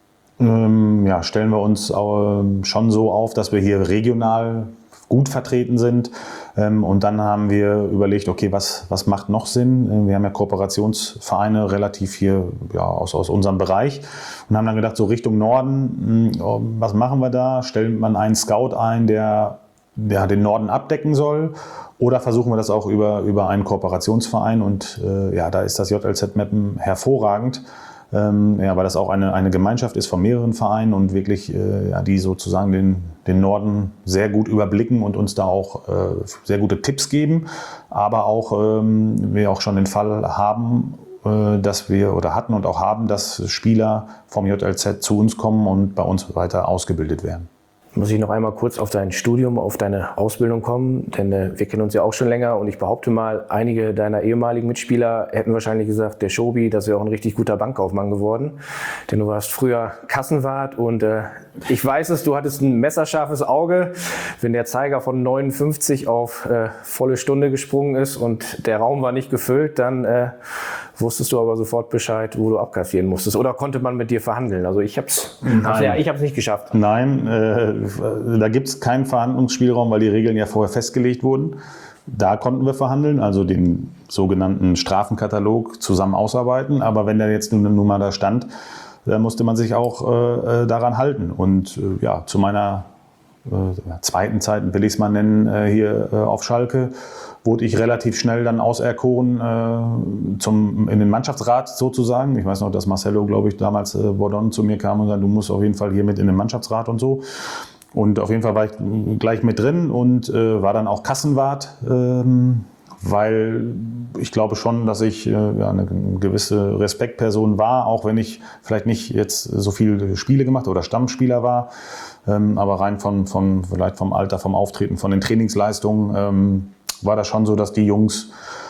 ähm, ja, stellen wir uns auch, äh, schon so auf, dass wir hier regional gut vertreten sind. Und dann haben wir überlegt, okay, was, was macht noch Sinn? Wir haben ja Kooperationsvereine relativ hier ja, aus, aus unserem Bereich und haben dann gedacht, so Richtung Norden, was machen wir da? Stellt man einen Scout ein, der, der den Norden abdecken soll? Oder versuchen wir das auch über, über einen Kooperationsverein? Und äh, ja, da ist das J L Z Meppen hervorragend. Ähm, ja, weil das auch eine, eine Gemeinschaft ist von mehreren Vereinen und wirklich, äh, ja, die sozusagen den, den Norden sehr gut überblicken und uns da auch äh, sehr gute Tipps geben. Aber auch, ähm, wir auch schon den Fall haben, äh, dass wir oder hatten und auch haben, dass Spieler vom J L Z zu uns kommen und bei uns weiter ausgebildet werden. Muss ich noch einmal kurz auf dein Studium, auf deine Ausbildung kommen, denn äh, wir kennen uns ja auch schon länger und ich behaupte mal, einige deiner ehemaligen Mitspieler hätten wahrscheinlich gesagt, der Schobi, das wäre auch ein richtig guter Bankkaufmann geworden, denn du warst früher Kassenwart und äh, ich weiß es, du hattest ein messerscharfes Auge, wenn der Zeiger von neunundfünfzig auf äh, volle Stunde gesprungen ist und der Raum war nicht gefüllt, dann äh, wusstest du aber sofort Bescheid, wo du abkassieren musstest. Oder konnte man mit dir verhandeln? Also ich habe es ja, ich hab's nicht geschafft. Nein, äh, da gibt es keinen Verhandlungsspielraum, weil die Regeln ja vorher festgelegt wurden. Da konnten wir verhandeln, also den sogenannten Strafenkatalog zusammen ausarbeiten. Aber wenn der jetzt nun, nun mal da stand, dann musste man sich auch äh, daran halten. Und äh, ja, zu meiner äh, zweiten Zeit, will ich es mal nennen, äh, hier äh, auf Schalke, wurde ich relativ schnell dann auserkoren äh, zum, in den Mannschaftsrat sozusagen. Ich weiß noch, dass Marcelo, glaube ich, damals äh, Bordon zu mir kam und sagte, du musst auf jeden Fall hier mit in den Mannschaftsrat und so. Und auf jeden Fall war ich gleich mit drin und äh, war dann auch Kassenwart, ähm, weil ich glaube schon, dass ich äh, ja, eine gewisse Respektperson war, auch wenn ich vielleicht nicht jetzt so viele Spiele gemacht oder Stammspieler war, ähm, aber rein von, von, vielleicht vom Alter, vom Auftreten, von den Trainingsleistungen, ähm, war das schon so, dass die Jungs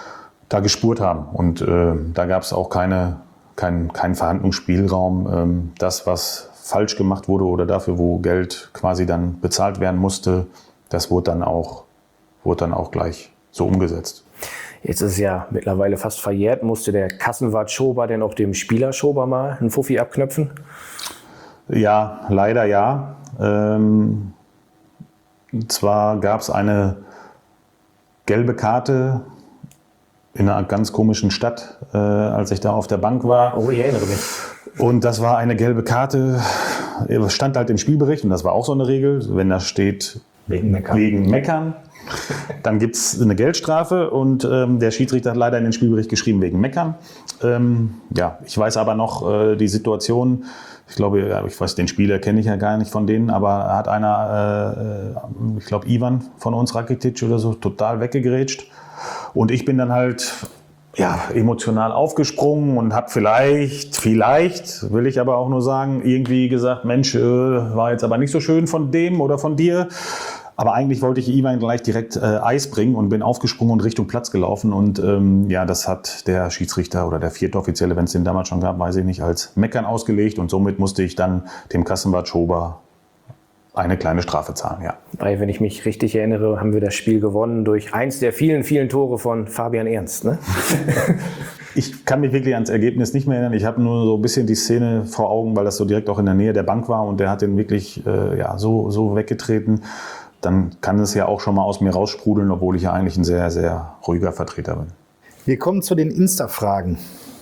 da gespurt haben. Und äh, da gab es auch keine, kein, keinen Verhandlungsspielraum. Ähm, das, was falsch gemacht wurde oder dafür, wo Geld quasi dann bezahlt werden musste, das wurde dann auch, wurde dann auch gleich so umgesetzt. Jetzt ist es ja mittlerweile fast verjährt. Musste der Kassenwart Schober denn auch dem Spieler Schober mal einen Fuffi abknöpfen? Ja, leider ja. Ähm, Und zwar gab es eine gelbe Karte in einer ganz komischen Stadt, äh, als ich da auf der Bank war. Oh, ich erinnere mich. Und das war eine gelbe Karte, stand halt im Spielbericht, und das war auch so eine Regel, wenn da steht Wegen Meckern, wegen Meckern dann gibt es eine Geldstrafe, und ähm, der Schiedsrichter hat leider in den Spielbericht geschrieben wegen Meckern. Ähm, ja, ich weiß aber noch äh, die Situation, ich glaube, ja, ich weiß, den Spieler kenne ich ja gar nicht von denen, aber hat einer, äh, ich glaube Ivan von uns, Rakitic oder so, total weggegrätscht. Und ich bin dann halt ja, emotional aufgesprungen und habe vielleicht, vielleicht, will ich aber auch nur sagen, irgendwie gesagt, Mensch, äh, war jetzt aber nicht so schön von dem oder von dir. Aber eigentlich wollte ich Ivan gleich direkt äh, Eis bringen und bin aufgesprungen und Richtung Platz gelaufen. Und ähm, ja, das hat der Schiedsrichter oder der vierte Offizielle, wenn es den damals schon gab, weiß ich nicht, als Meckern ausgelegt. Und somit musste ich dann dem Kassenwart Schober eine kleine Strafe zahlen, ja. Weil, wenn ich mich richtig erinnere, haben wir das Spiel gewonnen durch eins der vielen, vielen Tore von Fabian Ernst, ne? Ich kann mich wirklich ans Ergebnis nicht mehr erinnern. Ich habe nur so ein bisschen die Szene vor Augen, weil das so direkt auch in der Nähe der Bank war und der hat den wirklich äh, ja, so, so weggetreten. Dann kann es ja auch schon mal aus mir raussprudeln, obwohl ich ja eigentlich ein sehr, sehr ruhiger Vertreter bin. Wir kommen zu den Insta-Fragen.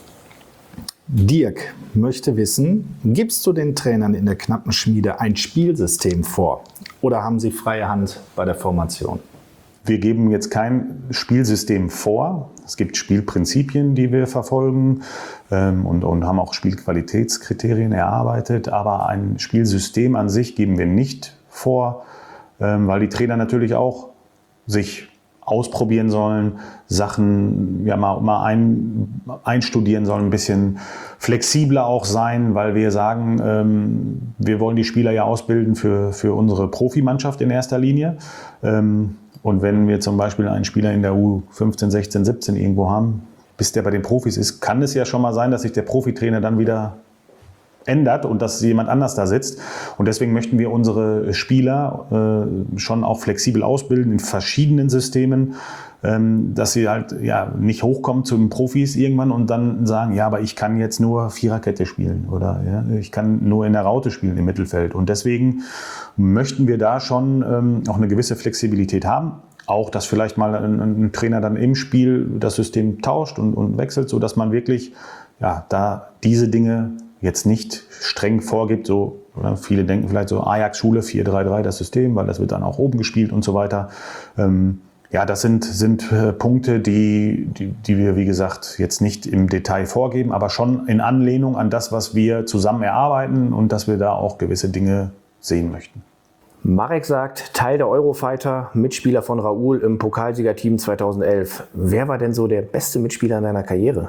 Dirk möchte wissen, gibst du den Trainern in der Knappenschmiede ein Spielsystem vor oder haben sie freie Hand bei der Formation? Wir geben jetzt kein Spielsystem vor. Es gibt Spielprinzipien, die wir verfolgen ähm, und, und haben auch Spielqualitätskriterien erarbeitet. Aber ein Spielsystem an sich geben wir nicht vor, ähm, weil die Trainer natürlich auch sich ausprobieren sollen, Sachen ja, mal, mal ein, einstudieren sollen, ein bisschen flexibler auch sein, weil wir sagen, ähm, wir wollen die Spieler ja ausbilden für, für unsere Profimannschaft in erster Linie. Ähm, und wenn wir zum Beispiel einen Spieler in der U fünfzehn, sechzehn, siebzehn irgendwo haben, bis der bei den Profis ist, kann es ja schon mal sein, dass sich der Profitrainer dann wieder ändert und dass jemand anders da sitzt. Und deswegen möchten wir unsere Spieler äh, schon auch flexibel ausbilden in verschiedenen Systemen, ähm, dass sie halt ja, nicht hochkommen zu den Profis irgendwann und dann sagen, ja, aber ich kann jetzt nur Viererkette spielen oder ja, ich kann nur in der Raute spielen im Mittelfeld. Und deswegen möchten wir da schon ähm, auch eine gewisse Flexibilität haben. Auch, dass vielleicht mal ein, ein Trainer dann im Spiel das System tauscht und, und wechselt, sodass man wirklich ja, da diese Dinge jetzt nicht streng vorgibt, so, oder viele denken vielleicht so Ajax-Schule, vier drei drei das System, weil das wird dann auch oben gespielt und so weiter. Ähm, ja, das sind, sind äh, Punkte, die, die, die wir, wie gesagt, jetzt nicht im Detail vorgeben, aber schon in Anlehnung an das, was wir zusammen erarbeiten und dass wir da auch gewisse Dinge sehen möchten. Marek sagt, Teil der Eurofighter, Mitspieler von Raoul im Pokalsiegerteam zweitausendelf. Wer war denn so der beste Mitspieler in deiner Karriere?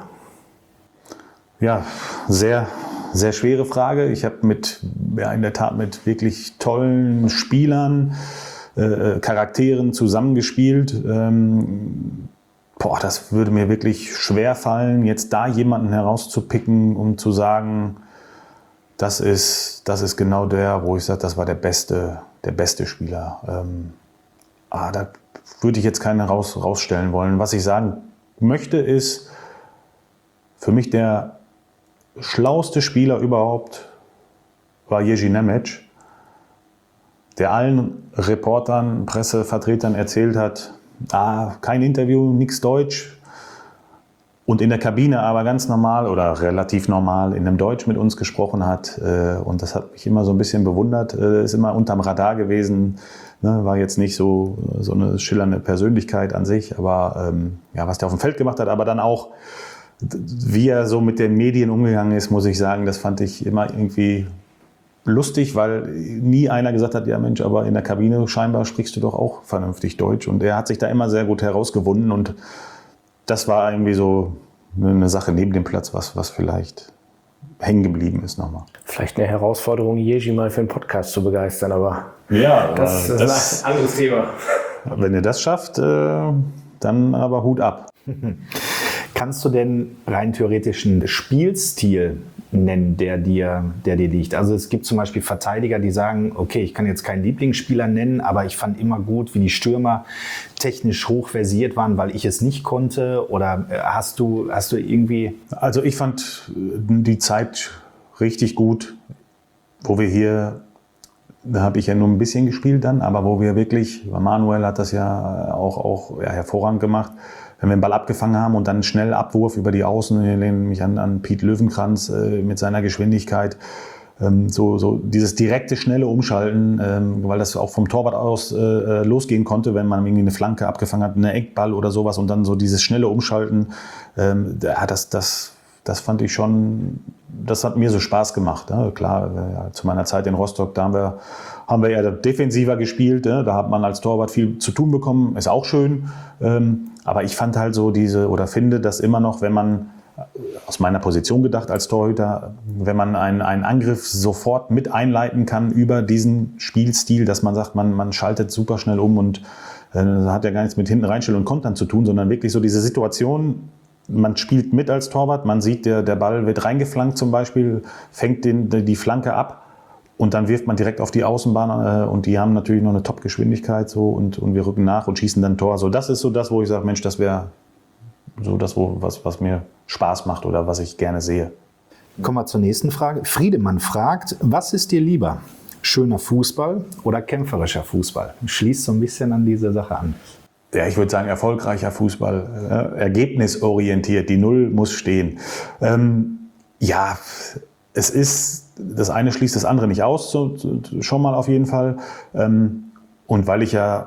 Ja, sehr Sehr schwere Frage. Ich habe mit, ja, in der Tat mit wirklich tollen Spielern, äh, Charakteren zusammengespielt. Ähm, boah, das würde mir wirklich schwer fallen, jetzt da jemanden herauszupicken, um zu sagen, das ist, das ist genau der, wo ich sage, das war der beste, der beste Spieler. Ähm, ah, da würde ich jetzt keinen raus, rausstellen wollen. Was ich sagen möchte, ist für mich der schlauste Spieler überhaupt war Jerzy Nemec, der allen Reportern, Pressevertretern erzählt hat, ah, kein Interview, nichts Deutsch. Und in der Kabine aber ganz normal oder relativ normal in einem Deutsch mit uns gesprochen hat. Und das hat mich immer so ein bisschen bewundert. Ist immer unterm Radar gewesen. War jetzt nicht so, so eine schillernde Persönlichkeit an sich, aber ähm, ja, was der auf dem Feld gemacht hat, aber dann auch wie er so mit den Medien umgegangen ist, muss ich sagen, das fand ich immer irgendwie lustig, weil nie einer gesagt hat, ja Mensch, aber in der Kabine scheinbar sprichst du doch auch vernünftig Deutsch. Und er hat sich da immer sehr gut herausgewunden und das war irgendwie so eine Sache neben dem Platz, was, was vielleicht hängen geblieben ist nochmal. Vielleicht eine Herausforderung, Jerzy mal für einen Podcast zu begeistern, aber ja, das, das, das ist ein anderes Thema. Wenn ihr das schafft, dann aber Hut ab. Kannst du denn rein theoretisch einen Spielstil nennen, der dir, der dir liegt? Also es gibt zum Beispiel Verteidiger, die sagen, okay, ich kann jetzt keinen Lieblingsspieler nennen, aber ich fand immer gut, wie die Stürmer technisch hoch versiert waren, weil ich es nicht konnte. Oder hast du, hast du irgendwie... Also ich fand die Zeit richtig gut, wo wir hier da habe ich ja nur ein bisschen gespielt dann, aber wo wir wirklich, Manuel hat das ja auch, auch ja, hervorragend gemacht, wenn wir den Ball abgefangen haben und dann schnell Abwurf über die Außen, ich lehne mich an, an Piet Löwenkranz äh, mit seiner Geschwindigkeit, ähm, so, so dieses direkte, schnelle Umschalten, ähm, weil das auch vom Torwart aus äh, losgehen konnte, wenn man irgendwie eine Flanke abgefangen hat, einen Eckball oder sowas und dann so dieses schnelle Umschalten, ähm, ja, das, das, das fand ich schon, das hat mir so Spaß gemacht. Ja. Klar, ja, zu meiner Zeit in Rostock, da haben wir, haben wir eher defensiver gespielt, ja. Da hat man als Torwart viel zu tun bekommen, ist auch schön. Ähm, aber ich fand halt so diese, oder finde das immer noch, wenn man, aus meiner Position gedacht als Torhüter, wenn man einen, einen Angriff sofort mit einleiten kann über diesen Spielstil, dass man sagt, man, man schaltet super schnell um und äh, hat ja gar nichts mit hinten reinstellen und Kontern zu tun, sondern wirklich so diese Situation, man spielt mit als Torwart, man sieht, der, der Ball wird reingeflankt zum Beispiel, fängt den, die Flanke ab und dann wirft man direkt auf die Außenbahn äh, und die haben natürlich noch eine Top-Geschwindigkeit so und, und wir rücken nach und schießen dann ein Tor. So, das ist so das, wo ich sage, Mensch, das wäre so das, wo, was, was mir Spaß macht oder was ich gerne sehe. Kommen wir zur nächsten Frage. Friedemann fragt, was ist dir lieber? Schöner Fußball oder kämpferischer Fußball? Schließt so ein bisschen an diese Sache an. Ja, ich würde sagen, erfolgreicher Fußball, äh, ergebnisorientiert, die Null muss stehen. Ähm, ja, es ist, das eine schließt das andere nicht aus, so, so, schon mal auf jeden Fall. Ähm, und weil ich ja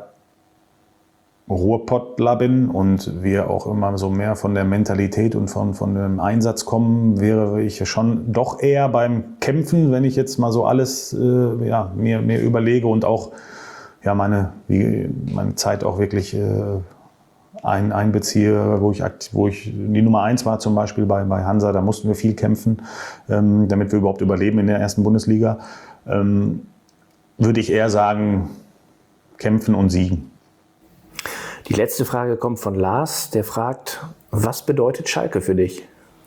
Ruhrpottler bin und wir auch immer so mehr von der Mentalität und von, von dem Einsatz kommen, wäre ich schon doch eher beim Kämpfen, wenn ich jetzt mal so alles äh, ja, mir, mir überlege und auch ja, meine, wie, meine Zeit auch wirklich äh, ein, einbeziehe, wo ich, wo ich die Nummer eins war zum Beispiel bei, bei Hansa, da mussten wir viel kämpfen, ähm, damit wir überhaupt überleben in der ersten Bundesliga, ähm, würde ich eher sagen, kämpfen und siegen. Die letzte Frage kommt von Lars, der fragt, was bedeutet Schalke für dich?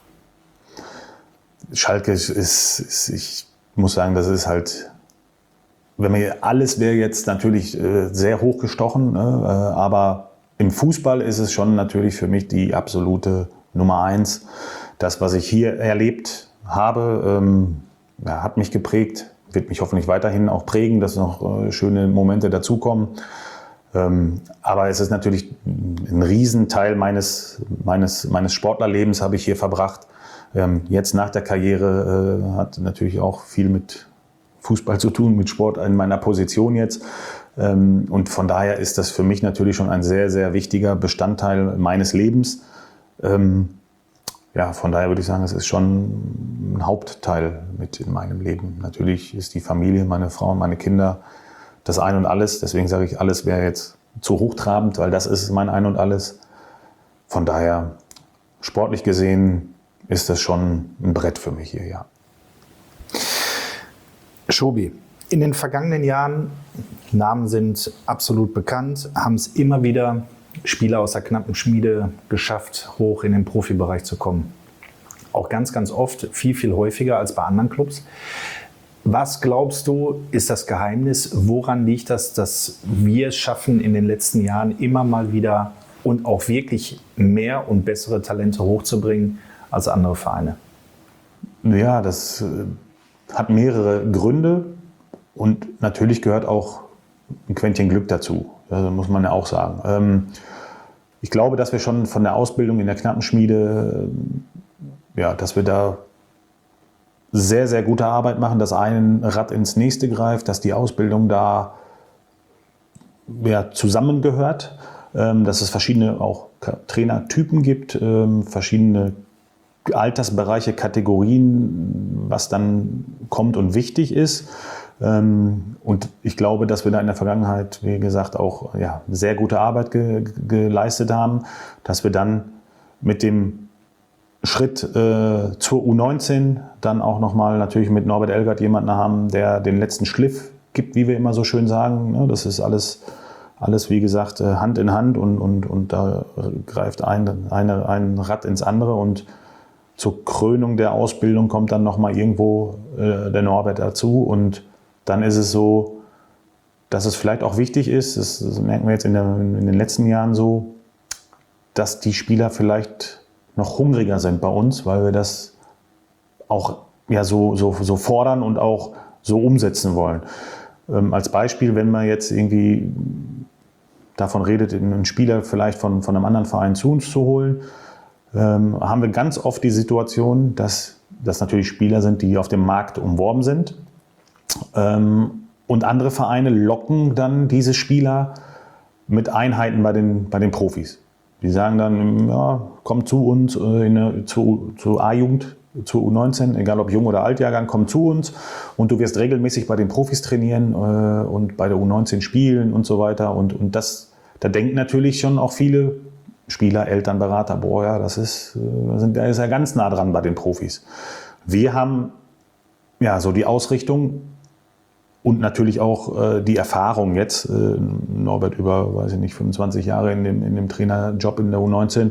Schalke ist, ist, ist ich muss sagen, das ist halt, wenn man alles wäre jetzt natürlich äh, sehr hochgestochen, ne, äh, aber im Fußball ist es schon natürlich für mich die absolute Nummer eins. Das, was ich hier erlebt habe, ähm, ja, hat mich geprägt, wird mich hoffentlich weiterhin auch prägen, dass noch äh, schöne Momente dazukommen. Ähm, aber es ist natürlich ein Riesenteil meines, meines, meines Sportlerlebens habe ich hier verbracht. Ähm, jetzt nach der Karriere äh, hat natürlich auch viel mit Fußball zu tun, mit Sport in meiner Position jetzt. Ähm, und von daher ist das für mich natürlich schon ein sehr, sehr wichtiger Bestandteil meines Lebens. Ähm, ja, von daher würde ich sagen, es ist schon ein Hauptteil mit in meinem Leben. Natürlich ist die Familie, meine Frau und meine Kinder das Ein und Alles. Deswegen sage ich, alles wäre jetzt zu hochtrabend, weil das ist mein Ein und Alles. Von daher, sportlich gesehen, ist das schon ein Brett für mich hier, ja. Schobi, in den vergangenen Jahren, Namen sind absolut bekannt, haben es immer wieder Spieler aus der knappen Schmiede geschafft, hoch in den Profibereich zu kommen. Auch ganz, ganz oft, viel, viel häufiger als bei anderen Clubs. Was glaubst du, ist das Geheimnis? Woran liegt das, dass wir es schaffen, in den letzten Jahren immer mal wieder und auch wirklich mehr und bessere Talente hochzubringen als andere Vereine? Ja, das hat mehrere Gründe und natürlich gehört auch ein Quäntchen Glück dazu. Das muss man ja auch sagen. Ich glaube, dass wir schon von der Ausbildung in der Knappenschmiede, ja, dass wir da sehr, sehr gute Arbeit machen, dass ein Rad ins nächste greift, dass die Ausbildung da ja, zusammengehört, dass es verschiedene auch Trainertypen gibt, verschiedene Altersbereiche, Kategorien, was dann kommt und wichtig ist. Und ich glaube, dass wir da in der Vergangenheit, wie gesagt, auch ja, sehr gute Arbeit ge geleistet haben, dass wir dann mit dem Schritt äh, zur U neunzehn dann auch nochmal natürlich mit Norbert Elgert jemanden haben, der den letzten Schliff gibt, wie wir immer so schön sagen. Das ist alles, alles wie gesagt, Hand in Hand und, und, und da greift ein, eine, ein Rad ins andere und zur Krönung der Ausbildung kommt dann nochmal irgendwo äh, der Norbert dazu und dann ist es so, dass es vielleicht auch wichtig ist, das, das merken wir jetzt in, der, in den letzten Jahren so, dass die Spieler vielleicht noch hungriger sind bei uns, weil wir das auch ja, so, so, so fordern und auch so umsetzen wollen. Ähm, als Beispiel, wenn man jetzt irgendwie davon redet, einen Spieler vielleicht von, von einem anderen Verein zu uns zu holen, ähm, haben wir ganz oft die Situation, dass das natürlich Spieler sind, die auf dem Markt umworben sind. Ähm, und andere Vereine locken dann diese Spieler mit Einheiten bei den, bei den Profis. Die sagen dann, ja, komm zu uns in eine, zu, zu A-Jugend, zur U neunzehn, egal ob Jung- oder Altjahrgang, komm zu uns und du wirst regelmäßig bei den Profis trainieren äh, und bei der U neunzehn spielen und so weiter. Und, und das, da denken natürlich schon auch viele Spieler, Eltern, Berater, boah, ja, das ist, äh, sind, da ist er ganz nah dran bei den Profis. Wir haben ja so die Ausrichtung und natürlich auch äh, die Erfahrung jetzt, äh, Norbert über, weiß ich nicht, fünfundzwanzig Jahre in dem, in dem Trainerjob in der U neunzehn.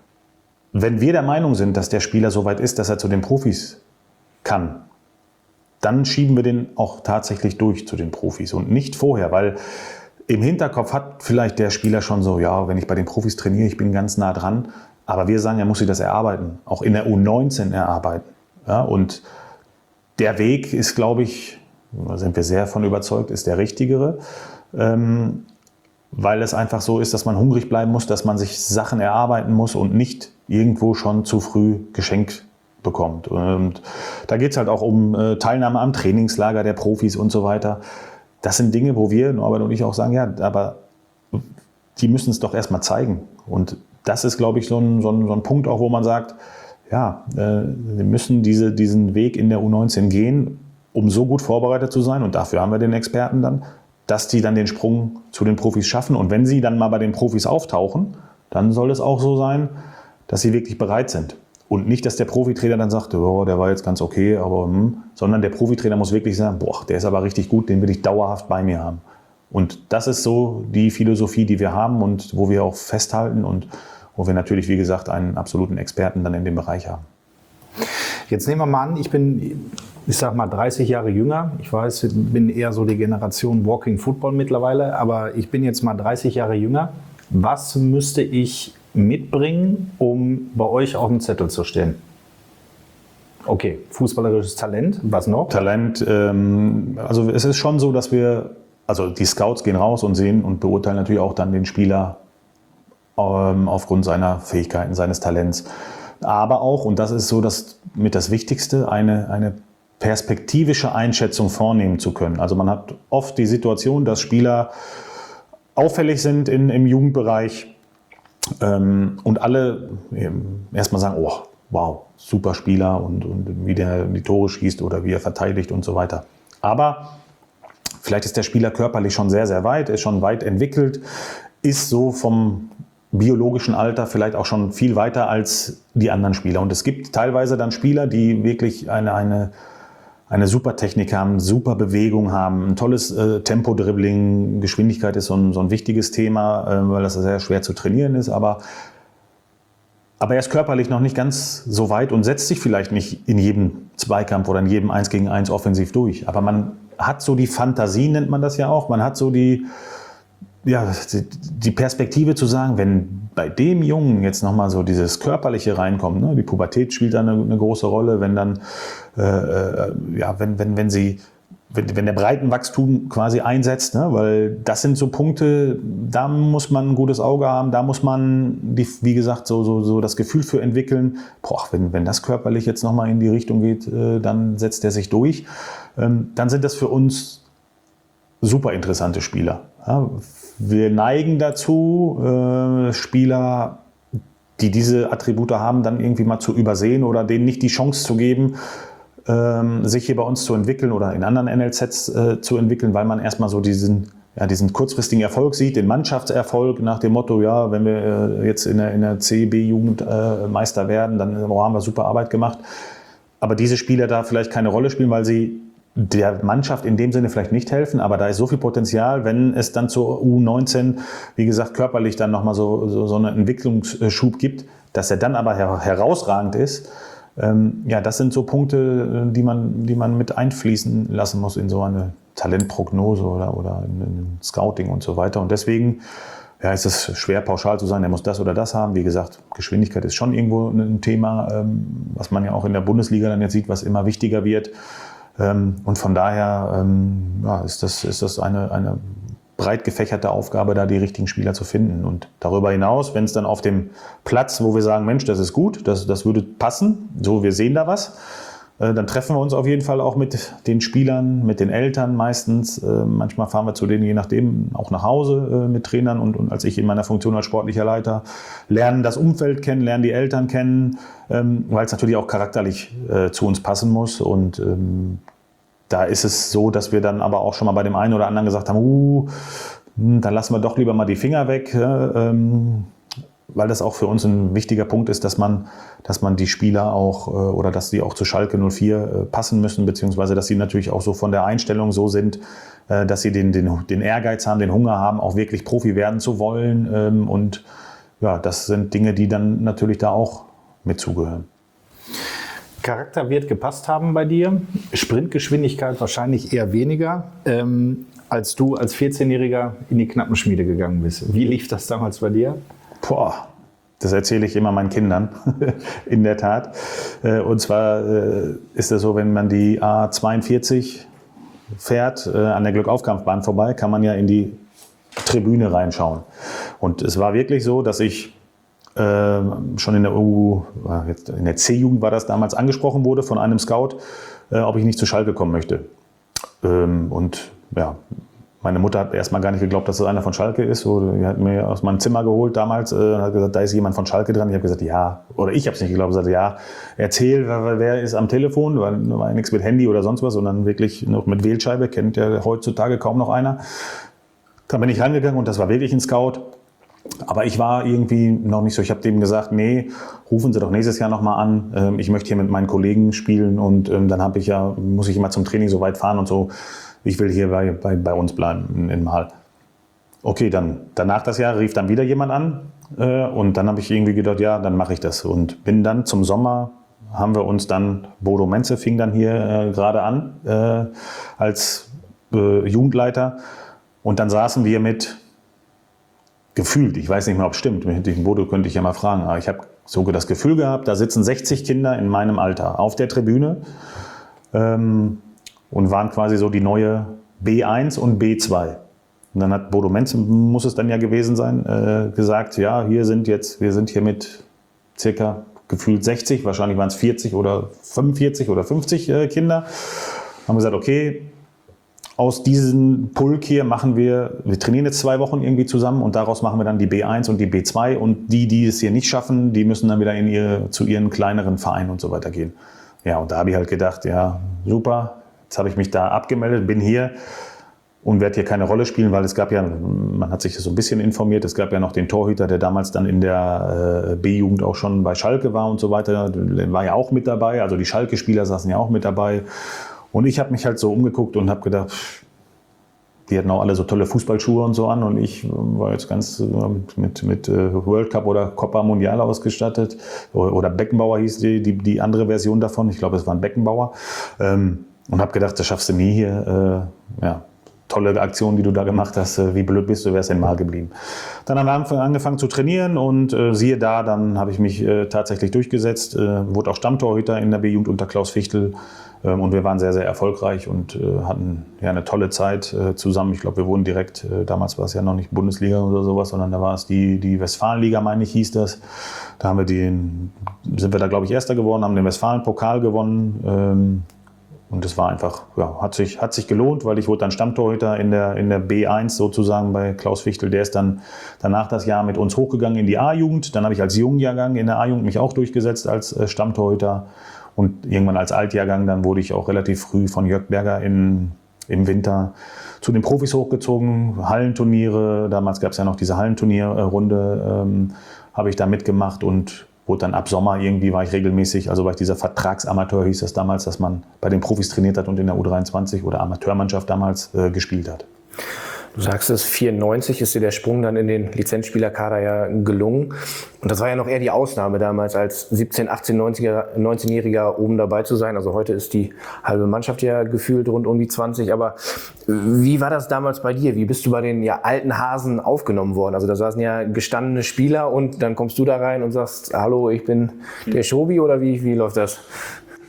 Wenn wir der Meinung sind, dass der Spieler so weit ist, dass er zu den Profis kann, dann schieben wir den auch tatsächlich durch zu den Profis und nicht vorher, weil im Hinterkopf hat vielleicht der Spieler schon so, ja, wenn ich bei den Profis trainiere, ich bin ganz nah dran, aber wir sagen, er muss sich das erarbeiten, auch in der U neunzehn erarbeiten. Ja, und der Weg ist, glaube ich, da sind wir sehr von überzeugt, ist der richtigere. Ähm, weil es einfach so ist, dass man hungrig bleiben muss, dass man sich Sachen erarbeiten muss und nicht irgendwo schon zu früh geschenkt bekommt. Und da geht es halt auch um äh, Teilnahme am Trainingslager der Profis und so weiter. Das sind Dinge, wo wir, Norbert und ich, auch sagen, ja, aber die müssen es doch erstmal zeigen. Und das ist, glaube ich, so ein, so ein, so ein Punkt auch, wo man sagt, ja, äh, wir müssen diese, diesen Weg in der U neunzehn gehen, um so gut vorbereitet zu sein. Und dafür haben wir den Experten dann, dass die dann den Sprung zu den Profis schaffen. Und wenn sie dann mal bei den Profis auftauchen, dann soll es auch so sein, dass sie wirklich bereit sind. Und nicht, dass der Profitrainer dann sagt, oh, der war jetzt ganz okay, aber hm, sondern der Profitrainer muss wirklich sagen, boah, der ist aber richtig gut, den will ich dauerhaft bei mir haben. Und das ist so die Philosophie, die wir haben und wo wir auch festhalten und wo wir natürlich, wie gesagt, einen absoluten Experten dann in dem Bereich haben. Jetzt nehmen wir mal an, ich bin, ich sag mal, dreißig Jahre jünger. Ich weiß, ich bin eher so die Generation Walking Football mittlerweile, aber ich bin jetzt mal dreißig Jahre jünger. Was müsste ich mitbringen, um bei euch auf dem Zettel zu stehen? Okay, fußballerisches Talent, was noch? Talent, ähm, also es ist schon so, dass wir, also die Scouts gehen raus und sehen und beurteilen natürlich auch dann den Spieler ähm, aufgrund seiner Fähigkeiten, seines Talents. Aber auch, und das ist so das mit das Wichtigste, eine, eine perspektivische Einschätzung vornehmen zu können. Also man hat oft die Situation, dass Spieler auffällig sind in, im Jugendbereich ähm, und alle ähm, erstmal sagen, oh, wow, super Spieler und, und wie der die Tore schießt oder wie er verteidigt und so weiter. Aber vielleicht ist der Spieler körperlich schon sehr, sehr weit, ist schon weit entwickelt, ist so vom biologischen Alter vielleicht auch schon viel weiter als die anderen Spieler. Und es gibt teilweise dann Spieler, die wirklich eine, eine, eine super Technik haben, super Bewegung haben, ein tolles äh, Tempo-Dribbling, Geschwindigkeit ist so ein, so ein wichtiges Thema, äh, weil das sehr schwer zu trainieren ist, aber, aber er ist körperlich noch nicht ganz so weit und setzt sich vielleicht nicht in jedem Zweikampf oder in jedem eins gegen eins offensiv durch. Aber man hat so die Fantasie, nennt man das ja auch, man hat so die Ja, die Perspektive zu sagen, wenn bei dem Jungen jetzt nochmal so dieses Körperliche reinkommt, ne, die Pubertät spielt da eine, eine große Rolle, wenn dann, äh, äh, ja, wenn, wenn, wenn sie, wenn, wenn der Breitenwachstum quasi einsetzt, ne, weil das sind so Punkte, da muss man ein gutes Auge haben, da muss man, die, wie gesagt, so, so, so das Gefühl für entwickeln, boah, wenn, wenn das körperlich jetzt nochmal in die Richtung geht, äh, dann setzt er sich durch. Ähm, dann sind das für uns super interessante Spieler. Ja, wir neigen dazu, äh, Spieler, die diese Attribute haben, dann irgendwie mal zu übersehen oder denen nicht die Chance zu geben, ähm, sich hier bei uns zu entwickeln oder in anderen N L Zs äh, zu entwickeln, weil man erstmal so diesen, ja, diesen kurzfristigen Erfolg sieht, den Mannschaftserfolg nach dem Motto, ja, wenn wir äh, jetzt in der, in der C B-Jugend äh, Meister werden, dann oh, haben wir super Arbeit gemacht. Aber diese Spieler da vielleicht keine Rolle spielen, weil sie der Mannschaft in dem Sinne vielleicht nicht helfen, aber da ist so viel Potenzial, wenn es dann zur U neunzehn, wie gesagt, körperlich dann nochmal so, so, so einen Entwicklungsschub gibt, dass er dann aber her- herausragend ist. Ähm, ja, das sind so Punkte, die man, die man mit einfließen lassen muss in so eine Talentprognose oder, oder in, in Scouting und so weiter. Und deswegen ja, ist es schwer pauschal zu sagen, er muss das oder das haben. Wie gesagt, Geschwindigkeit ist schon irgendwo ein Thema, ähm, was man ja auch in der Bundesliga dann jetzt sieht, was immer wichtiger wird. Ähm, und von daher ähm, ja, ist das, ist das eine, eine breit gefächerte Aufgabe, da die richtigen Spieler zu finden. Und darüber hinaus, wenn es dann auf dem Platz, wo wir sagen, Mensch, das ist gut, das, das würde passen, so wir sehen da was, äh, dann treffen wir uns auf jeden Fall auch mit den Spielern, mit den Eltern meistens. Äh, manchmal fahren wir zu denen, je nachdem, auch nach Hause äh, mit Trainern und, und als ich in meiner Funktion als sportlicher Leiter lernen das Umfeld kennen, lernen die Eltern kennen, ähm, weil es natürlich auch charakterlich äh, zu uns passen muss. Und ähm, da ist es so, dass wir dann aber auch schon mal bei dem einen oder anderen gesagt haben, uh, dann lassen wir doch lieber mal die Finger weg, ähm, weil das auch für uns ein wichtiger Punkt ist, dass man, dass man die Spieler auch äh, oder dass die auch zu Schalke null vier äh, passen müssen, beziehungsweise dass sie natürlich auch so von der Einstellung so sind, äh, dass sie den, den, den Ehrgeiz haben, den Hunger haben, auch wirklich Profi werden zu wollen. Ähm, und ja, das sind Dinge, die dann natürlich da auch mit zugehören. Charakter wird gepasst haben bei dir, Sprintgeschwindigkeit wahrscheinlich eher weniger, ähm, als du als vierzehnjähriger in die Knappenschmiede gegangen bist. Wie lief das damals bei dir? Boah, das erzähle ich immer meinen Kindern, in der Tat. Und zwar ist es so, wenn man die A zweiundvierzig fährt, an der Glückaufkampfbahn vorbei, kann man ja in die Tribüne reinschauen. Und es war wirklich so, dass ich Äh, schon in der U, in der C-Jugend war das damals angesprochen wurde von einem Scout, äh, ob ich nicht zu Schalke kommen möchte. Ähm, und ja, meine Mutter hat erstmal gar nicht geglaubt, dass das einer von Schalke ist. So, die hat mir aus meinem Zimmer geholt damals äh, und hat gesagt, da ist jemand von Schalke dran. Ich habe gesagt, ja. Oder ich habe es nicht geglaubt. Ich habe gesagt, ja, erzähl, wer, wer ist am Telefon. Da war, war nichts mit Handy oder sonst was, sondern wirklich noch mit Wählscheibe. Kennt ja heutzutage kaum noch einer. Dann bin ich rangegangen und das war wirklich ein Scout. Aber ich war irgendwie noch nicht so. Ich habe dem gesagt, nee, rufen Sie doch nächstes Jahr nochmal an. Ich möchte hier mit meinen Kollegen spielen und dann habe ich ja, muss ich immer zum Training so weit fahren und so. Ich will hier bei, bei, bei uns bleiben in, in Mahl. Okay, dann danach das Jahr rief dann wieder jemand an und dann habe ich irgendwie gedacht, ja, dann mache ich das. Und bin dann zum Sommer, haben wir uns dann, Bodo Menze fing dann hier äh, gerade an äh, als äh, Jugendleiter und dann saßen wir mit gefühlt, ich weiß nicht mehr, ob es stimmt, den Bodo könnte ich ja mal fragen, aber ich habe so das Gefühl gehabt, da sitzen sechzig Kinder in meinem Alter auf der Tribüne ähm, und waren quasi so die neue B eins und B zwei. Und dann hat Bodo Menze, muss es dann ja gewesen sein, äh, gesagt, ja, hier sind jetzt, wir sind hier mit circa gefühlt sechzig, wahrscheinlich waren es vierzig oder fünfundvierzig oder fünfzig äh, Kinder. Haben gesagt, okay, aus diesem Pulk hier machen wir, wir trainieren jetzt zwei Wochen irgendwie zusammen und daraus machen wir dann die B eins und die B zwei und die, die es hier nicht schaffen, die müssen dann wieder in ihre, zu ihren kleineren Vereinen und so weiter gehen. Ja, und da habe ich halt gedacht, ja, super, jetzt habe ich mich da abgemeldet, bin hier und werde hier keine Rolle spielen, weil es gab ja, man hat sich so ein bisschen informiert, es gab ja noch den Torhüter, der damals dann in der äh, B-Jugend auch schon bei Schalke war und so weiter, der war ja auch mit dabei, also die Schalke-Spieler saßen ja auch mit dabei. Und ich habe mich halt so umgeguckt und habe gedacht, die hatten auch alle so tolle Fußballschuhe und so an und ich war jetzt ganz mit, mit, mit World Cup oder Copa Mundial ausgestattet oder Beckenbauer hieß die, die, die andere Version davon, ich glaube es war ein Beckenbauer ähm, und habe gedacht, das schaffst du nie hier, äh, ja, tolle Aktion, die du da gemacht hast, wie blöd bist du, wärst in Mal geblieben. Dann haben wir angefangen zu trainieren und äh, siehe da, dann habe ich mich äh, tatsächlich durchgesetzt, äh, wurde auch Stammtorhüter in der B-Jugend unter Klaus Fichtel. Und wir waren sehr, sehr erfolgreich und äh, hatten ja eine tolle Zeit äh, zusammen. Ich glaube, wir wurden direkt, äh, damals war es ja noch nicht Bundesliga oder sowas, sondern da war es die, die Westfalenliga, meine ich, hieß das. Da haben wir den, sind wir da, glaube ich, Erster geworden, haben den Westfalen-Pokal gewonnen. Ähm, und es war einfach, ja, hat sich, hat sich gelohnt, weil ich wurde dann Stammtorhüter in der, in der B eins sozusagen bei Klaus Fichtel. Der ist dann danach das Jahr mit uns hochgegangen in die A-Jugend. Dann habe ich als Jungjahrgang in der A-Jugend mich auch durchgesetzt als äh, Stammtorhüter. Und irgendwann als Altjahrgang, dann wurde ich auch relativ früh von Jörg Berger in, im Winter zu den Profis hochgezogen. Hallenturniere, damals gab es ja noch diese Hallenturnierrunde, ähm, habe ich da mitgemacht und wurde dann ab Sommer irgendwie, war ich regelmäßig, also war ich dieser Vertragsamateur, hieß das damals, dass man bei den Profis trainiert hat und in der U dreiundzwanzig oder Amateurmannschaft damals äh, gespielt hat. Du sagst es, vierundneunzig ist dir der Sprung dann in den Lizenzspielerkader ja gelungen. Und das war ja noch eher die Ausnahme damals, als siebzehn-, achtzehn-, neunzehnjähriger oben dabei zu sein. Also heute ist die halbe Mannschaft ja gefühlt rund um die zwanzig. Aber wie war das damals bei dir? Wie bist du bei den ja, alten Hasen aufgenommen worden? Also da saßen ja gestandene Spieler und dann kommst du da rein und sagst, hallo, ich bin der Schobi oder wie, wie läuft das?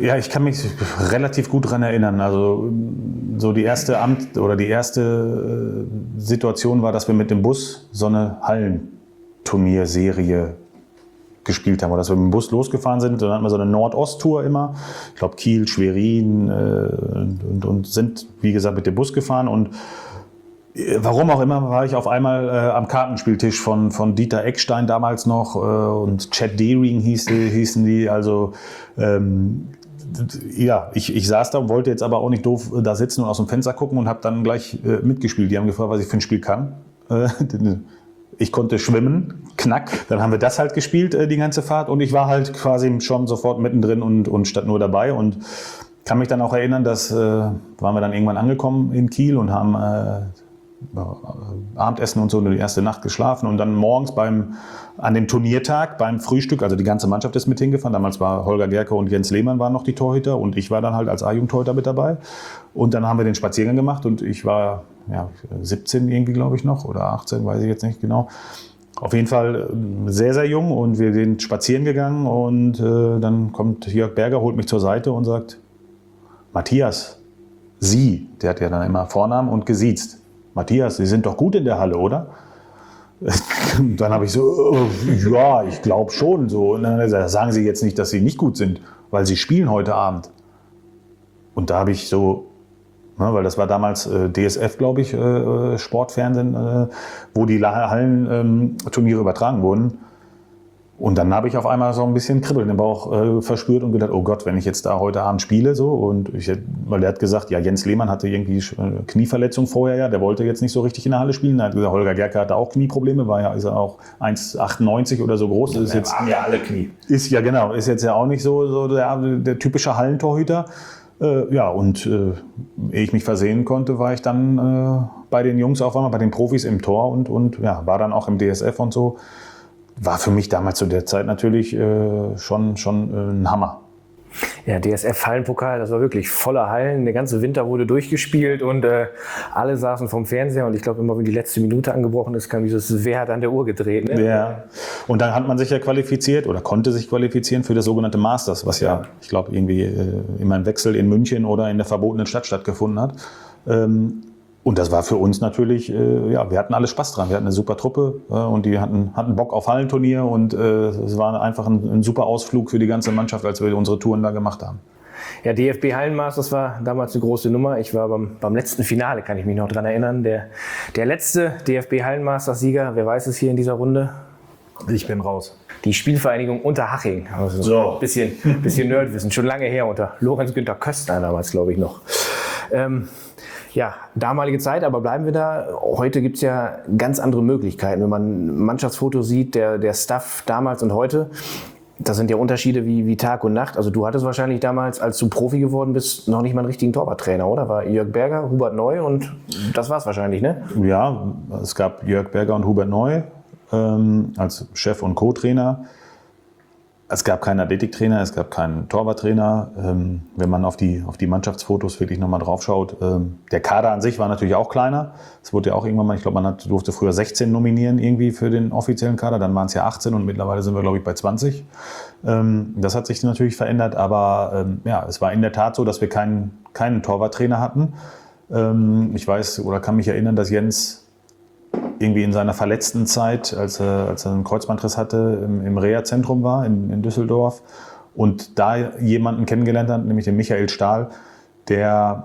Ja, ich kann mich relativ gut daran erinnern. Also so die erste Amt oder die erste Situation war, dass wir mit dem Bus so eine Hallenturnierserie gespielt haben. Oder dass wir mit dem Bus losgefahren sind. Dann hatten wir so eine Nord-Ost-Tour immer. Ich glaube Kiel, Schwerin äh, und, und sind, wie gesagt, mit dem Bus gefahren. Und warum auch immer war ich auf einmal äh, am Kartenspieltisch von, von Dieter Eckstein damals noch äh, und Chad Deering hieß, hießen die. Also ähm, ja, ich, ich saß da und wollte jetzt aber auch nicht doof da sitzen und aus dem Fenster gucken und habe dann gleich äh, mitgespielt. Die haben gefragt, was ich für ein Spiel kann. Äh, ich konnte schwimmen, knack. Dann haben wir das halt gespielt, äh, die ganze Fahrt. Und ich war halt quasi schon sofort mittendrin und, und stand nur dabei. Und kann mich dann auch erinnern, dass äh, waren wir dann irgendwann angekommen in Kiel und haben äh, Abendessen und so die erste Nacht geschlafen und dann morgens beim, an dem Turniertag beim Frühstück, also die ganze Mannschaft ist mit hingefahren, damals war Holger Gerke und Jens Lehmann waren noch die Torhüter und ich war dann halt als A-Jugendtorhüter mit dabei und dann haben wir den Spaziergang gemacht und ich war ja, siebzehn irgendwie glaube ich noch oder achtzehn, weiß ich jetzt nicht genau. Auf jeden Fall sehr, sehr jung und wir sind spazieren gegangen und äh, dann kommt Jörg Berger, holt mich zur Seite und sagt, Matthias, Sie, der hat ja dann immer Vornamen und gesiezt. Matthias, Sie sind doch gut in der Halle, oder? Dann habe ich so, oh, ja, ich glaube schon. So. Und dann hat er gesagt, sagen Sie jetzt nicht, dass Sie nicht gut sind, weil Sie spielen heute Abend. Und da habe ich so, ne, weil das war damals äh, D S F, glaube ich, äh, Sportfernsehen, äh, wo die Hallenturniere ähm, übertragen wurden. Und dann habe ich auf einmal so ein bisschen Kribbeln im Bauch äh, verspürt und gedacht, oh Gott, wenn ich jetzt da heute Abend spiele, so. Und ich, weil der hat gesagt, ja, Jens Lehmann hatte irgendwie äh, Knieverletzung vorher, ja, der wollte jetzt nicht so richtig in der Halle spielen. Er hat gesagt, Holger Gerke hatte auch Knieprobleme, war ja, ist er auch eins Komma achtundneunzig oder so groß. Ja, ist jetzt, haben ja alle Knie. Ist ja genau, ist jetzt ja auch nicht so, so der, der typische Hallentorhüter. Äh, ja, und äh, ehe ich mich versehen konnte, war ich dann äh, bei den Jungs auf einmal, bei den Profis im Tor und, und ja, war dann auch im D S F und so. War für mich damals zu der Zeit natürlich äh, schon, schon äh, ein Hammer. Ja, D S F-Hallenpokal, das war wirklich voller Hallen. Der ganze Winter wurde durchgespielt und äh, alle saßen vorm Fernseher. Und ich glaube, immer wenn die letzte Minute angebrochen ist, kam dieses Wer hat an der Uhr gedreht. Ne? Ja. Und dann hat man sich ja qualifiziert oder konnte sich qualifizieren für das sogenannte Masters, was ja, ich glaube, irgendwie äh, immer im Wechsel in München oder in der verbotenen Stadt stattgefunden hat. Ähm, Und das war für uns natürlich, äh, ja, wir hatten alle Spaß dran. Wir hatten eine super Truppe äh, und die hatten, hatten Bock auf Hallenturnier und äh, es war einfach ein, ein super Ausflug für die ganze Mannschaft, als wir unsere Touren da gemacht haben. Ja, D F B Hallenmasters war damals eine große Nummer. Ich war beim, beim letzten Finale, kann ich mich noch dran erinnern. Der, der letzte D F B Hallenmasters-Sieger, wer weiß es hier in dieser Runde? Ich bin raus. Die Spielvereinigung Unterhaching. Also So. Ein bisschen, bisschen Nerdwissen, schon lange her, unter Lorenz Günther Köstner damals, glaube ich noch. Ähm, Ja, damalige Zeit, aber bleiben wir da. Heute gibt es ja ganz andere Möglichkeiten. Wenn man Mannschaftsfotos sieht, der, der Staff damals und heute, das sind ja Unterschiede wie, wie Tag und Nacht. Also du hattest wahrscheinlich damals, als du Profi geworden bist, noch nicht mal einen richtigen Torwarttrainer, oder? War Jörg Berger, Hubert Neu und das war's wahrscheinlich, ne? Ja, es gab Jörg Berger und Hubert Neu ähm, als Chef- und Co-Trainer. Es gab keinen Athletiktrainer, es gab keinen Torwarttrainer. Ähm, wenn man auf die, auf die Mannschaftsfotos wirklich nochmal drauf schaut, ähm, der Kader an sich war natürlich auch kleiner. Es wurde ja auch irgendwann mal, ich glaube, man hat, durfte früher sechzehn nominieren irgendwie für den offiziellen Kader, dann waren es ja achtzehn und mittlerweile sind wir, glaube ich, bei zwanzig. Ähm, das hat sich natürlich verändert, aber ähm, ja, es war in der Tat so, dass wir keinen, keinen Torwarttrainer hatten. Ähm, ich weiß oder kann mich erinnern, dass Jens irgendwie in seiner verletzten Zeit, als er, als er einen Kreuzbandriss hatte, im, im Reha-Zentrum war in, in Düsseldorf und da jemanden kennengelernt hat, nämlich den Michael Stahl, der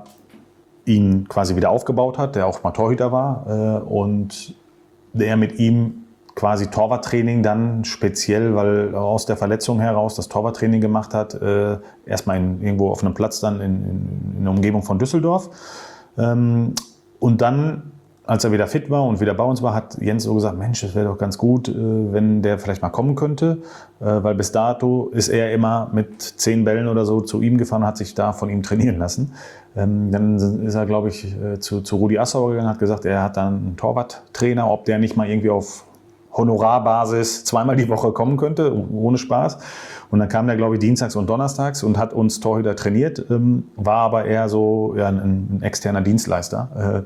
ihn quasi wieder aufgebaut hat, der auch mal Torhüter war äh, und der mit ihm quasi Torwarttraining dann speziell, weil er aus der Verletzung heraus das Torwarttraining gemacht hat, äh, erstmal in, irgendwo auf einem Platz dann in, in, in der Umgebung von Düsseldorf ähm, und dann, als er wieder fit war und wieder bei uns war, hat Jens so gesagt, Mensch, das wäre doch ganz gut, wenn der vielleicht mal kommen könnte, weil bis dato ist er immer mit zehn Bällen oder so zu ihm gefahren und hat sich da von ihm trainieren lassen. Dann ist er, glaube ich, zu, zu Rudi Assauer gegangen, hat gesagt, er hat dann einen Torwarttrainer, ob der nicht mal irgendwie auf Honorarbasis zweimal die Woche kommen könnte, ohne Spaß. Und dann kam der, glaube ich, dienstags und donnerstags und hat uns Torhüter trainiert, war aber eher so ja, ein, ein externer Dienstleister.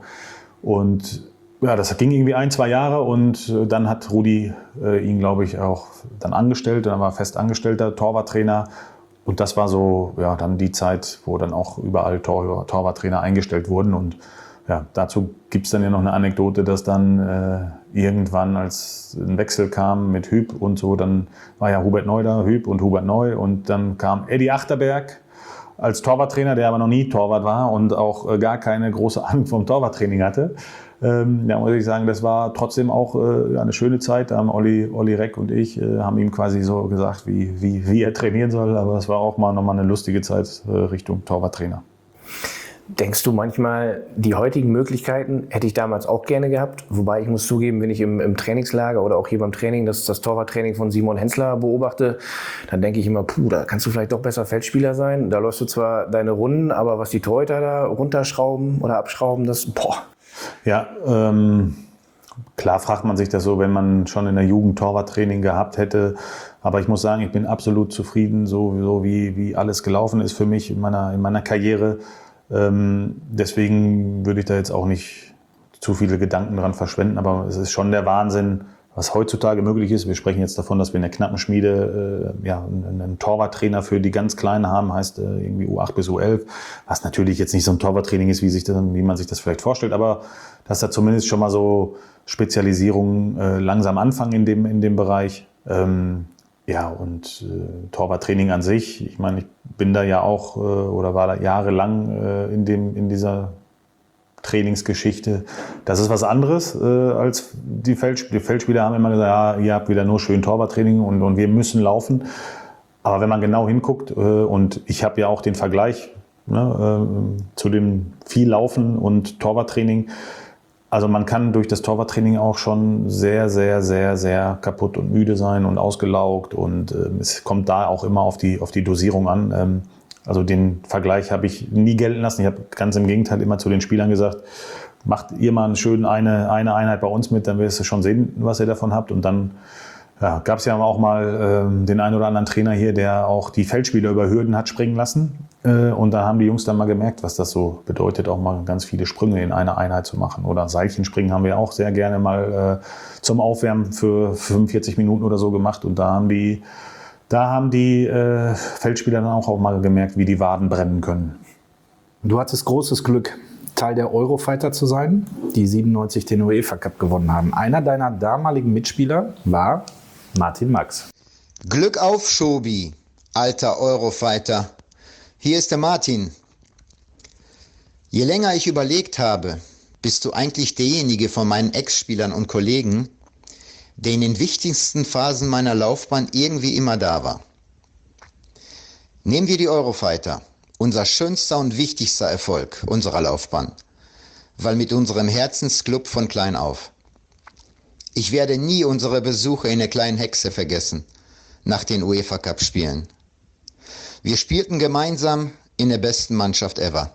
Und ja, das ging irgendwie ein, zwei Jahre und äh, dann hat Rudi äh, ihn, glaube ich, auch dann angestellt. Dann war er fest angestellter Torwarttrainer. und das war so ja, dann die Zeit, wo dann auch überall Tor, Torwarttrainer eingestellt wurden. Und ja, dazu gibt es dann ja noch eine Anekdote, dass dann äh, irgendwann, als ein Wechsel kam mit Hüb und so, dann war ja Hubert Neu da, Hüb und Hubert Neu. Und dann kam Eddie Achterberg als Torwarttrainer, der aber noch nie Torwart war und auch äh, gar keine große Ahnung vom Torwarttraining hatte. Ähm, da muss ich sagen, das war trotzdem auch äh, eine schöne Zeit. Da haben Olli, Olli Reck und ich äh, haben ihm quasi so gesagt, wie, wie, wie er trainieren soll. Aber es war auch mal nochmal eine lustige Zeit äh, Richtung Torwarttrainer. Denkst du manchmal, die heutigen Möglichkeiten hätte ich damals auch gerne gehabt? Wobei ich muss zugeben, wenn ich im, im Trainingslager oder auch hier beim Training das, das Torwarttraining von Simon Hensler beobachte, dann denke ich immer, puh, da kannst du vielleicht doch besser Feldspieler sein. Da läufst du zwar deine Runden, aber was die Torhüter da runterschrauben oder abschrauben, das, boah. Ja, ähm, klar fragt man sich das so, wenn man schon in der Jugend Torwarttraining gehabt hätte. Aber ich muss sagen, ich bin absolut zufrieden, so, so wie, wie alles gelaufen ist für mich in meiner, in meiner Karriere. Ähm, deswegen würde ich da jetzt auch nicht zu viele Gedanken dran verschwenden. Aber es ist schon der Wahnsinn, was heutzutage möglich ist. Wir sprechen jetzt davon, dass wir in der Knappenschmiede äh, ja, einen, einen Torwarttrainer für die ganz Kleinen haben, heißt äh, irgendwie U acht bis U elf, was natürlich jetzt nicht so ein Torwarttraining ist, wie, sich das, wie man sich das vielleicht vorstellt, aber dass da zumindest schon mal so Spezialisierungen äh, langsam anfangen in dem, in dem Bereich. Ähm, ja, und äh, Torwarttraining an sich, ich meine, ich bin da ja auch äh, oder war da jahrelang äh, in, dem, in dieser Trainingsgeschichte. Das ist was anderes äh, als die Feldspieler. Die Feldspieler haben immer gesagt, ja, ihr habt wieder nur schön Torwarttraining und, und wir müssen laufen. Aber wenn man genau hinguckt, äh, und ich habe ja auch den Vergleich ne, äh, zu dem viel Laufen und Torwarttraining, also man kann durch das Torwarttraining auch schon sehr, sehr, sehr, sehr kaputt und müde sein und ausgelaugt und äh, es kommt da auch immer auf die, auf die Dosierung an. Ähm, Also den Vergleich habe ich nie gelten lassen. Ich habe ganz im Gegenteil immer zu den Spielern gesagt, macht ihr mal schön eine, eine Einheit bei uns mit, dann wirst du schon sehen, was ihr davon habt. Und dann ja, gab es ja auch mal ähm, den einen oder anderen Trainer hier, der auch die Feldspieler über Hürden hat springen lassen. Äh, und da haben die Jungs dann mal gemerkt, was das so bedeutet, auch mal ganz viele Sprünge in einer Einheit zu machen. Oder Seilchenspringen haben wir auch sehr gerne mal äh, zum Aufwärmen für fünfundvierzig Minuten oder so gemacht. Und da haben die Da haben die äh, Feldspieler dann auch, auch mal gemerkt, wie die Waden brennen können. Du hattest großes Glück, Teil der Eurofighter zu sein, die siebenundneunzig den UEFA Cup gewonnen haben. Einer deiner damaligen Mitspieler war Martin Max. Glück auf, Schobi, alter Eurofighter. Hier ist der Martin. Je länger ich überlegt habe, bist du eigentlich derjenige von meinen Ex-Spielern und Kollegen, der in den wichtigsten Phasen meiner Laufbahn irgendwie immer da war. Nehmen wir die Eurofighter, unser schönster und wichtigster Erfolg unserer Laufbahn, weil mit unserem Herzensclub von klein auf. Ich werde nie unsere Besuche in der kleinen Hexe vergessen, nach den UEFA Cup Spielen. Wir spielten gemeinsam in der besten Mannschaft ever.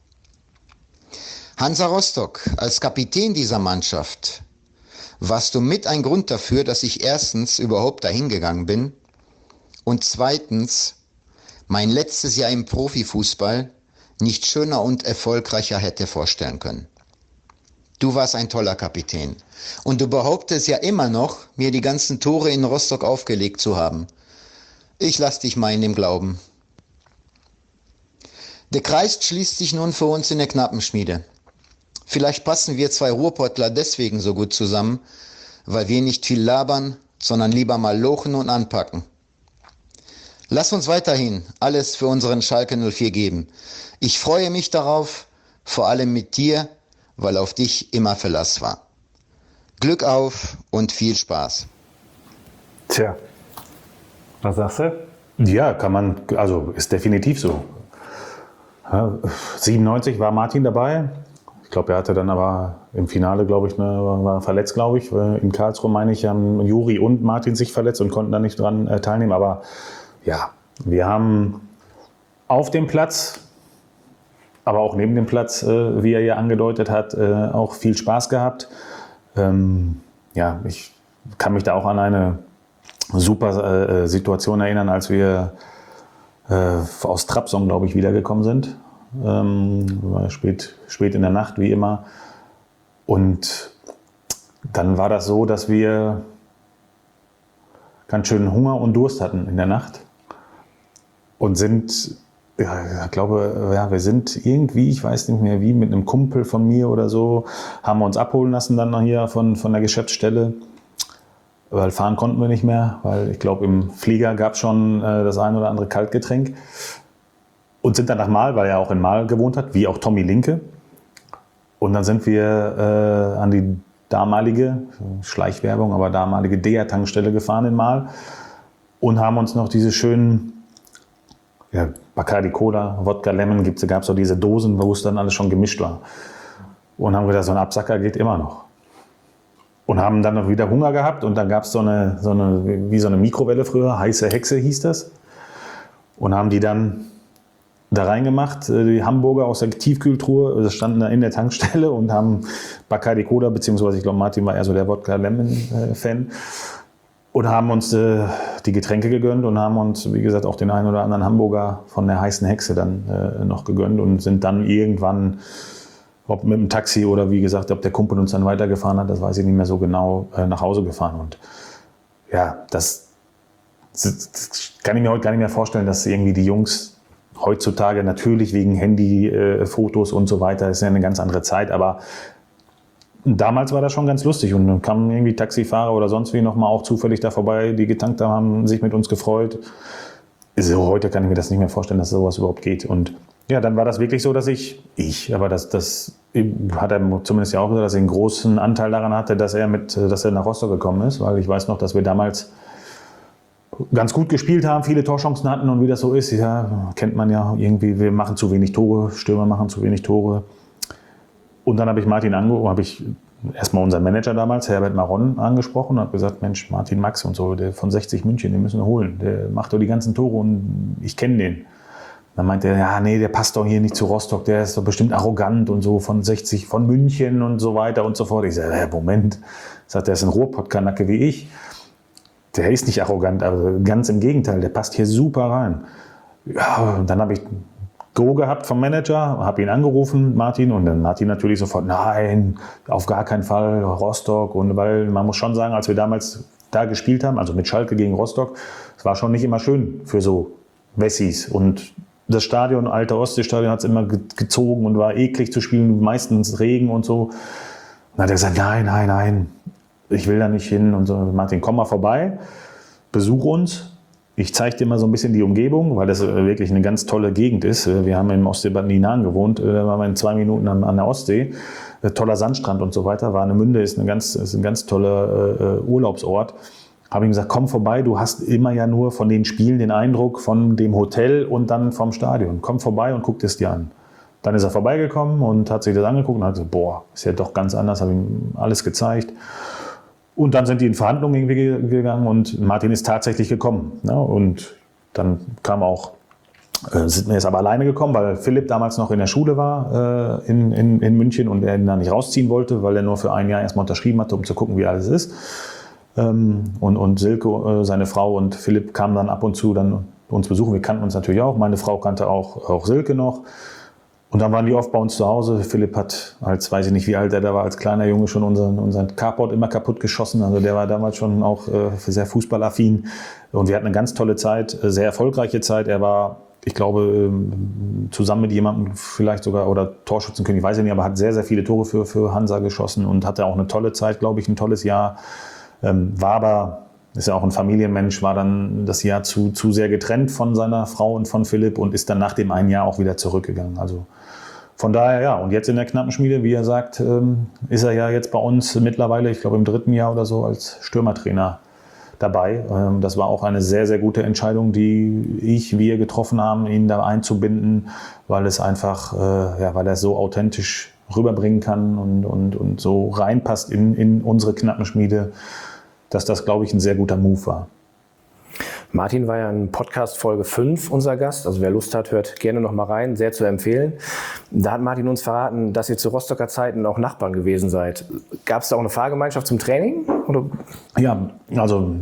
Hansa Rostock, als Kapitän dieser Mannschaft, warst du mit ein Grund dafür, dass ich erstens überhaupt dahin gegangen bin und zweitens mein letztes Jahr im Profifußball nicht schöner und erfolgreicher hätte vorstellen können. Du warst ein toller Kapitän und du behauptest ja immer noch, mir die ganzen Tore in Rostock aufgelegt zu haben. Ich lass dich mal in dem Glauben. Der Kreis schließt sich nun für uns in der Knappenschmiede. Vielleicht passen wir zwei Ruhrpottler deswegen so gut zusammen, weil wir nicht viel labern, sondern lieber mal lochen und anpacken. Lass uns weiterhin alles für unseren Schalke null vier geben. Ich freue mich darauf, vor allem mit dir, weil auf dich immer Verlass war. Glück auf und viel Spaß. Tja, was sagst du? Ja, kann man, also ist definitiv so. Ja, siebenundneunzig war Martin dabei. Ich glaube, er hatte dann aber im Finale, glaube ich, ne, war verletzt, glaube ich. In Karlsruhe, meine ich, haben Juri und Martin sich verletzt und konnten da nicht dran äh, teilnehmen. Aber ja, wir haben auf dem Platz, aber auch neben dem Platz, äh, wie er ja angedeutet hat, äh, auch viel Spaß gehabt. Ähm, ja, ich kann mich da auch an eine super äh, Situation erinnern, als wir äh, aus Trabzon, glaube ich, wiedergekommen sind. Ähm, war spät, spät in der Nacht, wie immer. Und dann war das so, dass wir ganz schön Hunger und Durst hatten in der Nacht. und sind, ja, ich glaube, ja, wir sind irgendwie, ich weiß nicht mehr wie, mit einem Kumpel von mir oder so, haben wir uns abholen lassen dann noch hier von, von der Geschäftsstelle. Weil fahren konnten wir nicht mehr, weil ich glaube, im Flieger gab es schon äh, das ein oder andere Kaltgetränk. Und sind dann nach Mahl, weil er auch in Mahl gewohnt hat, wie auch Tommy Linke. Und dann sind wir äh, an die damalige, Schleichwerbung, aber damalige D E A-Tankstelle gefahren in Mahl und haben uns noch diese schönen ja, Bacardi Cola, Wodka Lemon, gab es so diese Dosen, wo es dann alles schon gemischt war. Und haben gedacht, so ein Absacker geht immer noch. Und haben dann noch wieder Hunger gehabt und dann gab es so eine, so eine, wie so eine Mikrowelle früher, heiße Hexe hieß das. Und haben die dann da reingemacht, die Hamburger aus der Tiefkühltruhe, das standen da in der Tankstelle und haben Bacardi Cola, beziehungsweise ich glaube Martin war eher so der Wodka Lemon Fan, und haben uns äh, die Getränke gegönnt und haben uns, wie gesagt, auch den einen oder anderen Hamburger von der heißen Hexe dann äh, noch gegönnt und sind dann irgendwann, ob mit dem Taxi oder wie gesagt, ob der Kumpel uns dann weitergefahren hat, das weiß ich nicht mehr so genau, äh, nach Hause gefahren. Und ja, das, das kann ich mir heute gar nicht mehr vorstellen, dass irgendwie die Jungs heutzutage natürlich wegen Handy, äh, Fotos und so weiter, ist ja eine ganz andere Zeit, aber damals war das schon ganz lustig und dann kamen irgendwie Taxifahrer oder sonst wie nochmal auch zufällig da vorbei, die getankt haben, sich mit uns gefreut. Also heute kann ich mir das nicht mehr vorstellen, dass sowas überhaupt geht. Und ja, dann war das wirklich so, dass ich, ich, aber das, das hat er zumindest ja auch gesagt, dass er einen großen Anteil daran hatte, dass er mit, dass er nach Rostock gekommen ist, weil ich weiß noch, dass wir damals ganz gut gespielt haben, viele Torchancen hatten und wie das so ist, ja, kennt man ja irgendwie, wir machen zu wenig Tore, Stürmer machen zu wenig Tore. Und dann habe ich Martin angerufen, habe ich erstmal unseren Manager damals, Herbert Maron, angesprochen und habe gesagt, Mensch, Martin Max und so, der von sechzig München, den müssen wir holen, der macht doch die ganzen Tore und ich kenne den. Dann meinte er, ja, nee, der passt doch hier nicht zu Rostock, der ist doch bestimmt arrogant und so von sechzig, von München und so weiter und so fort. Ich sage, Moment, sagt, der ist ein Ruhrpott-Kanacke wie ich. Der ist nicht arrogant, aber ganz im Gegenteil, der passt hier super rein. Ja, und dann habe ich Go gehabt vom Manager, habe ihn angerufen, Martin, und dann Martin natürlich sofort, nein, auf gar keinen Fall, Rostock. Und weil man muss schon sagen, als wir damals da gespielt haben, also mit Schalke gegen Rostock, es war schon nicht immer schön für so Wessis. Und das Stadion, alte Ostseestadion, hat es immer gezogen und war eklig zu spielen, meistens Regen und so. Dann hat er gesagt, nein, nein, nein, ich will da nicht hin. Und so, Martin, komm mal vorbei, besuch uns. Ich zeige dir mal so ein bisschen die Umgebung, weil das wirklich eine ganz tolle Gegend ist. Wir haben im Ostseebad Ninan gewohnt, da waren wir in zwei Minuten an der Ostsee. Toller Sandstrand und so weiter. Warnemünde ist, eine ganz, ist ein ganz toller Urlaubsort. Habe ihm gesagt, komm vorbei, du hast immer ja nur von den Spielen den Eindruck von dem Hotel und dann vom Stadion. Komm vorbei und guck es dir an. Dann ist er vorbeigekommen und hat sich das angeguckt und hat gesagt, boah, ist ja doch ganz anders, habe ihm alles gezeigt. Und dann sind die in Verhandlungen irgendwie gegangen und Martin ist tatsächlich gekommen. Ja, und dann kam auch, äh, sind wir jetzt aber alleine gekommen, weil Philipp damals noch in der Schule war äh, in, in, in München und er ihn da nicht rausziehen wollte, weil er nur für ein Jahr erstmal unterschrieben hatte, um zu gucken, wie alles ist. Ähm, und, und Silke, äh, seine Frau und Philipp kamen dann ab und zu dann uns besuchen. Wir kannten uns natürlich auch. Meine Frau kannte auch, auch Silke noch. Und dann waren die oft bei uns zu Hause. Philipp hat, als weiß ich nicht wie alt er da war, als kleiner Junge schon unseren, unseren Carport immer kaputt geschossen. Also der war damals schon auch äh, sehr fußballaffin. Und wir hatten eine ganz tolle Zeit, sehr erfolgreiche Zeit. Er war, ich glaube, zusammen mit jemandem vielleicht sogar, oder Torschützenkönig, weiß ich nicht, aber hat sehr, sehr viele Tore für, für Hansa geschossen und hatte auch eine tolle Zeit, glaube ich, ein tolles Jahr. Ähm, war aber, ist ja auch ein Familienmensch, war dann das Jahr zu, zu sehr getrennt von seiner Frau und von Philipp und ist dann nach dem einen Jahr auch wieder zurückgegangen. Also von daher, ja, und jetzt in der Knappenschmiede, wie er sagt, ähm, ist er ja jetzt bei uns mittlerweile, ich glaube im dritten Jahr oder so, als Stürmertrainer dabei. Ähm, das war auch eine sehr, sehr gute Entscheidung, die ich, wir getroffen haben, ihn da einzubinden, weil es einfach, äh, ja, weil er es so authentisch rüberbringen kann und, und, und so reinpasst in, in unsere Knappenschmiede, dass das, glaube ich, ein sehr guter Move war. Martin war ja in Podcast Folge fünf unser Gast, also wer Lust hat, hört gerne noch mal rein, sehr zu empfehlen. Da hat Martin uns verraten, dass ihr zu Rostocker Zeiten auch Nachbarn gewesen seid. Gab es da auch eine Fahrgemeinschaft zum Training? Oder? Ja, also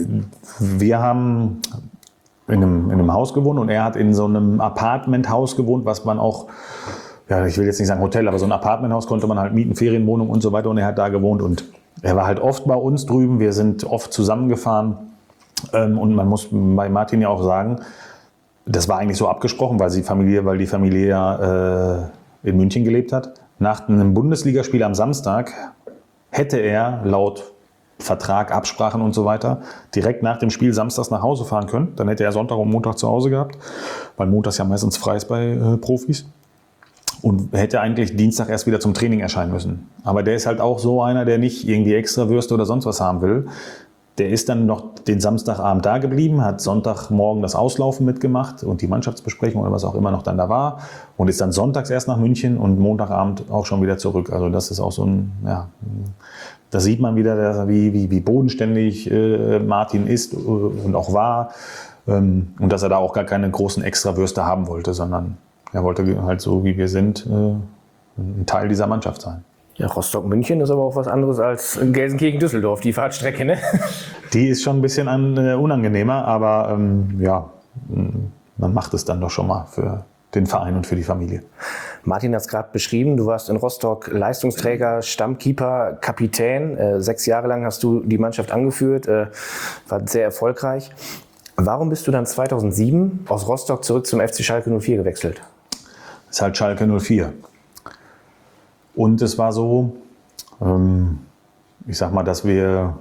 wir haben in einem, in einem Haus gewohnt und er hat in so einem Apartmenthaus gewohnt, was man auch, ja, ich will jetzt nicht sagen Hotel, aber so ein Apartmenthaus konnte man halt mieten, Ferienwohnung und so weiter, und er hat da gewohnt und er war halt oft bei uns drüben, wir sind oft zusammengefahren. Und man muss bei Martin ja auch sagen, das war eigentlich so abgesprochen, weil, sie Familie, weil die Familie ja äh, in München gelebt hat. Nach einem Bundesligaspiel am Samstag hätte er laut Vertrag, Absprachen und so weiter direkt nach dem Spiel samstags nach Hause fahren können. Dann hätte er Sonntag und Montag zu Hause gehabt, weil montags ja meistens frei ist bei äh, Profis. Und hätte eigentlich Dienstag erst wieder zum Training erscheinen müssen. Aber der ist halt auch so einer, der nicht irgendwie extra Würste oder sonst was haben will. Der ist dann noch den Samstagabend da geblieben, hat Sonntagmorgen das Auslaufen mitgemacht und die Mannschaftsbesprechung oder was auch immer noch dann da war und ist dann sonntags erst nach München und Montagabend auch schon wieder zurück. Also das ist auch so ein, ja, da sieht man wieder, wie, wie, wie bodenständig äh, Martin ist und auch war ähm, und dass er da auch gar keine großen Extrawürste haben wollte, sondern er wollte halt so, wie wir sind, äh, ein Teil dieser Mannschaft sein. Ja, Rostock-München ist aber auch was anderes als Gelsenkirchen-Düsseldorf, die Fahrtstrecke, ne? Die ist schon ein bisschen an, äh, unangenehmer, aber ähm, ja, man macht es dann doch schon mal für den Verein und für die Familie. Martin hat es gerade beschrieben, du warst in Rostock Leistungsträger, Stammkeeper, Kapitän. Äh, sechs Jahre lang hast du die Mannschaft angeführt, äh, war sehr erfolgreich. Warum bist du dann zweitausendsieben aus Rostock zurück zum F C Schalke null vier gewechselt? Das ist halt Schalke null vier. Und es war so, ähm, ich sag mal, dass wir,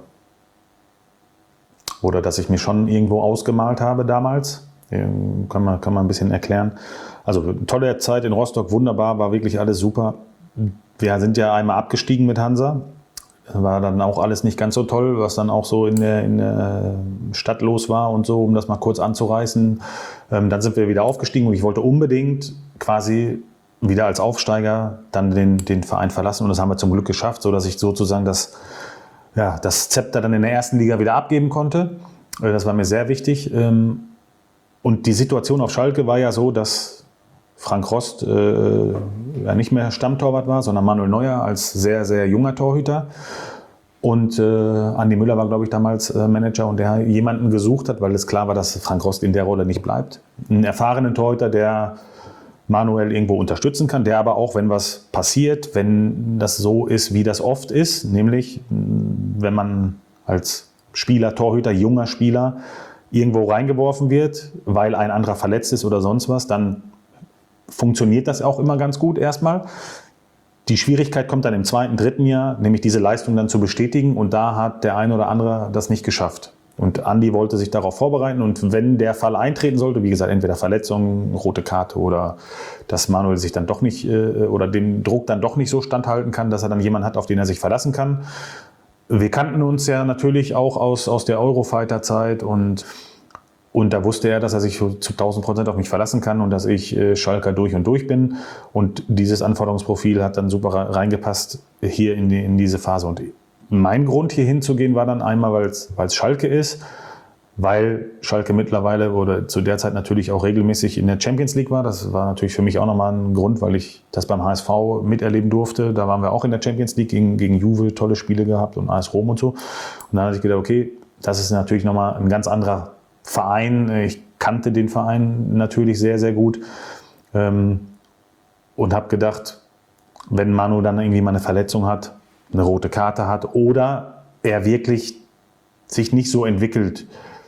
oder dass ich mich schon irgendwo ausgemalt habe damals, ähm, kann man, kann man ein bisschen erklären. Also tolle Zeit in Rostock, wunderbar, war wirklich alles super. Wir sind ja einmal abgestiegen mit Hansa, war dann auch alles nicht ganz so toll, was dann auch so in der, in der Stadt los war und so, um das mal kurz anzureißen. Ähm, dann sind wir wieder aufgestiegen und ich wollte unbedingt quasi wieder als Aufsteiger dann den, den Verein verlassen und das haben wir zum Glück geschafft, sodass ich sozusagen das, ja, das Zepter dann in der ersten Liga wieder abgeben konnte. Das war mir sehr wichtig. Und die Situation auf Schalke war ja so, dass Frank Rost äh, ja nicht mehr Stammtorwart war, sondern Manuel Neuer als sehr, sehr junger Torhüter. Und äh, Andi Müller war, glaube ich, damals äh, Manager und der jemanden gesucht hat, weil es klar war, dass Frank Rost in der Rolle nicht bleibt. Einen erfahrenen Torhüter, der manuell irgendwo unterstützen kann, der aber auch, wenn was passiert, wenn das so ist, wie das oft ist, nämlich wenn man als Spieler, Torhüter, junger Spieler irgendwo reingeworfen wird, weil ein anderer verletzt ist oder sonst was, dann funktioniert das auch immer ganz gut erstmal. Die Schwierigkeit kommt dann im zweiten, dritten Jahr, nämlich diese Leistung dann zu bestätigen und da hat der eine oder andere das nicht geschafft. Und Andi wollte sich darauf vorbereiten und wenn der Fall eintreten sollte, wie gesagt, entweder Verletzung, rote Karte oder dass Manuel sich dann doch nicht äh, oder dem Druck dann doch nicht so standhalten kann, dass er dann jemanden hat, auf den er sich verlassen kann. Wir kannten uns ja natürlich auch aus, aus der Eurofighter-Zeit und, und da wusste er, dass er sich zu tausend Prozent auf mich verlassen kann und dass ich äh, Schalker durch und durch bin. Und dieses Anforderungsprofil hat dann super reingepasst hier in, die, in diese Phase. Und mein Grund, hier hinzugehen, war dann einmal, weil es Schalke ist, weil Schalke mittlerweile oder zu der Zeit natürlich auch regelmäßig in der Champions League war. Das war natürlich für mich auch nochmal ein Grund, weil ich das beim H S V miterleben durfte. Da waren wir auch in der Champions League gegen, gegen Juve, tolle Spiele gehabt und A S Rom und so. Und dann hatte ich gedacht, okay, das ist natürlich nochmal ein ganz anderer Verein. Ich kannte den Verein natürlich sehr, sehr gut ähm, und habe gedacht, wenn Manu dann irgendwie mal eine Verletzung hat, eine rote Karte hat oder er wirklich sich nicht so entwickelt,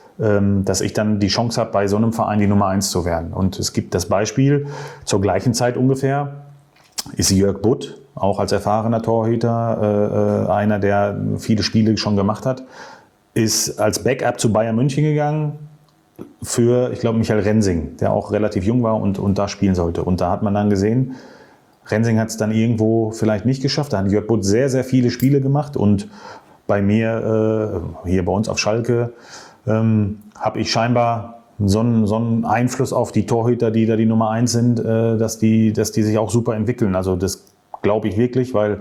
dass ich dann die Chance habe, bei so einem Verein die Nummer eins zu werden. Und es gibt das Beispiel, zur gleichen Zeit ungefähr, ist Jörg Butt, auch als erfahrener Torhüter, äh, einer, der viele Spiele schon gemacht hat, ist als Backup zu Bayern München gegangen für, ich glaube, Michael Rensing, der auch relativ jung war und, und da spielen sollte. Und da hat man dann gesehen, Rensing hat es dann irgendwo vielleicht nicht geschafft. Da hat Jörg Butt sehr, sehr viele Spiele gemacht. Und bei mir, äh, hier bei uns auf Schalke, ähm, habe ich scheinbar so einen, so einen Einfluss auf die Torhüter, die da die Nummer eins sind, äh, dass, die, dass die sich auch super entwickeln. Also das glaube ich wirklich, weil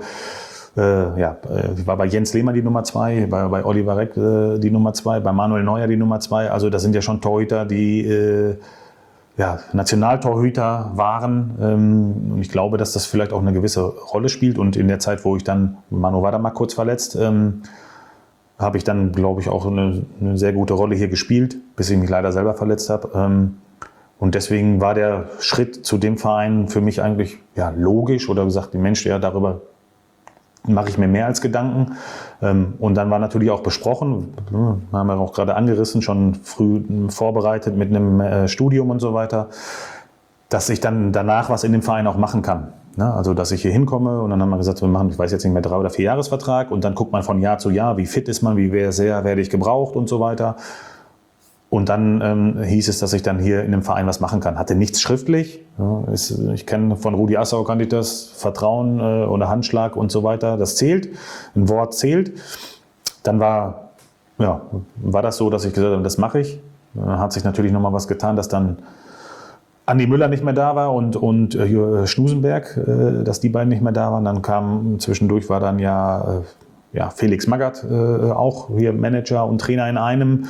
äh, ja, ich war bei Jens Lehmann die Nummer zwei, bei, bei Oliver Reck äh, die Nummer zwei, bei Manuel Neuer die Nummer zwei. Also das sind ja schon Torhüter, die äh, ja, Nationaltorhüter waren. Ähm, und ich glaube, dass das vielleicht auch eine gewisse Rolle spielt. Und in der Zeit, wo ich dann, Manu war da mal kurz verletzt, ähm, habe ich dann, glaube ich, auch eine, eine sehr gute Rolle hier gespielt, bis ich mich leider selber verletzt habe. Ähm, und deswegen war der Schritt zu dem Verein für mich eigentlich ja, logisch. Oder gesagt, die Mensch, der darüber mache ich mir mehr als Gedanken. Und dann war natürlich auch besprochen, haben wir auch gerade angerissen, schon früh vorbereitet mit einem Studium und so weiter, dass ich dann danach was in dem Verein auch machen kann. Also, dass ich hier hinkomme und dann haben wir gesagt, wir machen, ich weiß jetzt nicht mehr, drei- oder vier Jahresvertrag und dann guckt man von Jahr zu Jahr, wie fit ist man, wie sehr werde ich gebraucht und so weiter. Und dann ähm, hieß es, dass ich dann hier in dem Verein was machen kann. Hatte nichts schriftlich. Ja, ist, ich kenne von Rudi Assauer, kannte ich das, Vertrauen äh, oder Handschlag und so weiter. Das zählt, ein Wort zählt. Dann war, ja, war das so, dass ich gesagt habe, das mache ich. Dann hat sich natürlich nochmal was getan, dass dann Andi Müller nicht mehr da war und, und äh, Schnusenberg, äh, dass die beiden nicht mehr da waren. Dann kam, zwischendurch war dann ja, äh, ja Felix Magath äh, auch hier Manager und Trainer in einem.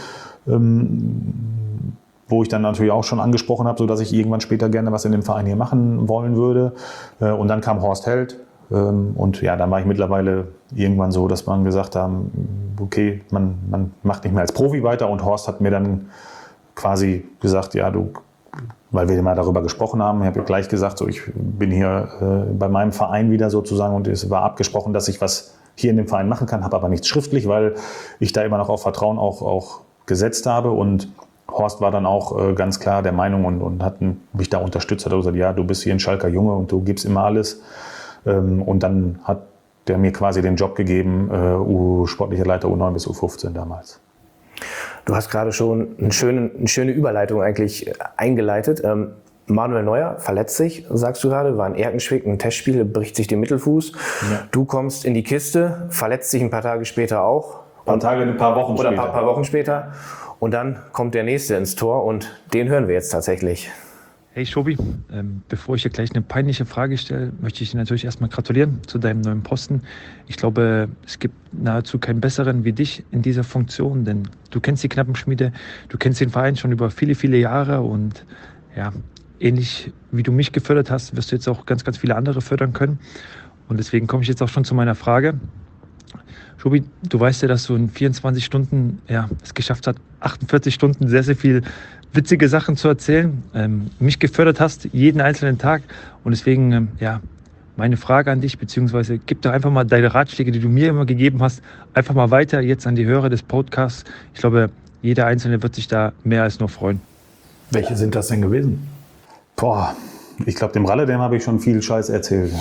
Ähm, wo ich dann natürlich auch schon angesprochen habe, sodass ich irgendwann später gerne was in dem Verein hier machen wollen würde. Äh, und dann kam Horst Held. Ähm, und ja, dann war ich mittlerweile irgendwann so, dass man gesagt haben, okay, man, man macht nicht mehr als Profi weiter. Und Horst hat mir dann quasi gesagt, ja, du, weil wir mal darüber gesprochen haben, ich habe gleich gesagt, so, ich bin hier äh, bei meinem Verein wieder sozusagen und es war abgesprochen, dass ich was hier in dem Verein machen kann, habe aber nichts schriftlich, weil ich da immer noch auf Vertrauen auch, auch gesetzt habe und Horst war dann auch äh, ganz klar der Meinung und, und hat mich da unterstützt, hat gesagt, ja, du bist hier ein Schalker Junge und du gibst immer alles. Ähm, und dann hat der mir quasi den Job gegeben, äh, U, sportlicher Leiter U neun bis U fünfzehn damals. Du hast gerade schon eine schöne, eine schöne Überleitung eigentlich eingeleitet. Ähm, Manuel Neuer verletzt sich, sagst du gerade, war in Erkenschwick, ein Testspiel, bricht sich den Mittelfuß. Ja. Du kommst in die Kiste, verletzt dich ein paar Tage später auch. Ein paar Tage, ein paar Wochen oder später. Oder ein paar, paar Wochen später. Und dann kommt der Nächste ins Tor und den hören wir jetzt tatsächlich. Hey Schobi, ähm, bevor ich dir gleich eine peinliche Frage stelle, möchte ich dir natürlich erstmal gratulieren zu deinem neuen Posten. Ich glaube, es gibt nahezu keinen besseren wie dich in dieser Funktion, denn du kennst die Knappenschmiede, du kennst den Verein schon über viele, viele Jahre und ja, ähnlich wie du mich gefördert hast, wirst du jetzt auch ganz, ganz viele andere fördern können. Und deswegen komme ich jetzt auch schon zu meiner Frage. Schobi, du weißt ja, dass du in vierundzwanzig Stunden ja, es geschafft hast, achtundvierzig Stunden sehr, sehr viel witzige Sachen zu erzählen, ähm, mich gefördert hast, jeden einzelnen Tag. Und deswegen, ähm, ja, meine Frage an dich, beziehungsweise gib doch einfach mal deine Ratschläge, die du mir immer gegeben hast, einfach mal weiter jetzt an die Hörer des Podcasts. Ich glaube, jeder Einzelne wird sich da mehr als nur freuen. Welche sind das denn gewesen? Boah, ich glaube, dem Ralle, dem habe ich schon viel Scheiß erzählt.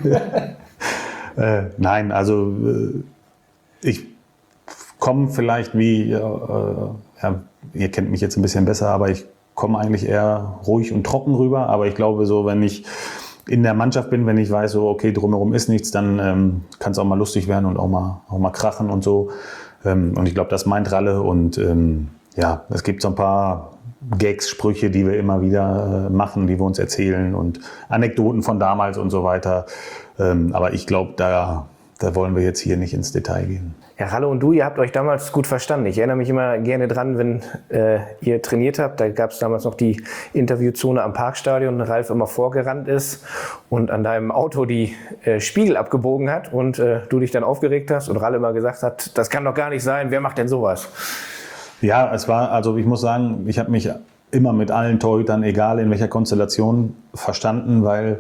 äh, nein, also äh, ich komme vielleicht wie, äh, ja, ihr kennt mich jetzt ein bisschen besser, aber ich komme eigentlich eher ruhig und trocken rüber. Aber ich glaube, so wenn ich in der Mannschaft bin, wenn ich weiß, so okay, drumherum ist nichts, dann ähm, kann es auch mal lustig werden und auch mal, auch mal krachen und so. Ähm, und ich glaube, das meint Ralle. Und ähm, ja, es gibt so ein paar Gags, Sprüche, die wir immer wieder äh, machen, die wir uns erzählen und Anekdoten von damals und so weiter. Ähm, aber ich glaube, da, da wollen wir jetzt hier nicht ins Detail gehen. Ja, Ralle und du, ihr habt euch damals gut verstanden. Ich erinnere mich immer gerne dran, wenn äh, ihr trainiert habt. Da gab es damals noch die Interviewzone am Parkstadion, Ralf immer vorgerannt ist und an deinem Auto die äh, Spiegel abgebogen hat und äh, du dich dann aufgeregt hast und Ralle immer gesagt hat, das kann doch gar nicht sein, wer macht denn sowas? Ja, es war, also ich muss sagen, ich habe mich immer mit allen Torhütern, egal in welcher Konstellation, verstanden, weil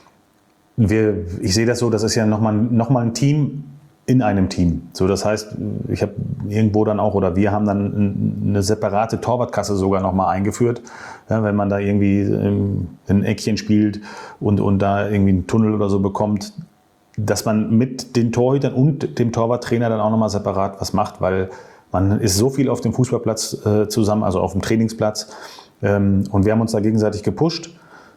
wir, ich sehe das so, das ist ja nochmal noch mal ein Team in einem Team. So, das heißt, ich habe irgendwo dann auch, oder wir haben dann eine separate Torwartkasse sogar nochmal eingeführt. Ja, wenn man da irgendwie ein Eckchen spielt und, und da irgendwie einen Tunnel oder so bekommt, dass man mit den Torhütern und dem Torwarttrainer dann auch nochmal separat was macht, weil man ist so viel auf dem Fußballplatz äh, zusammen, also auf dem Trainingsplatz. Ähm, und wir haben uns da gegenseitig gepusht.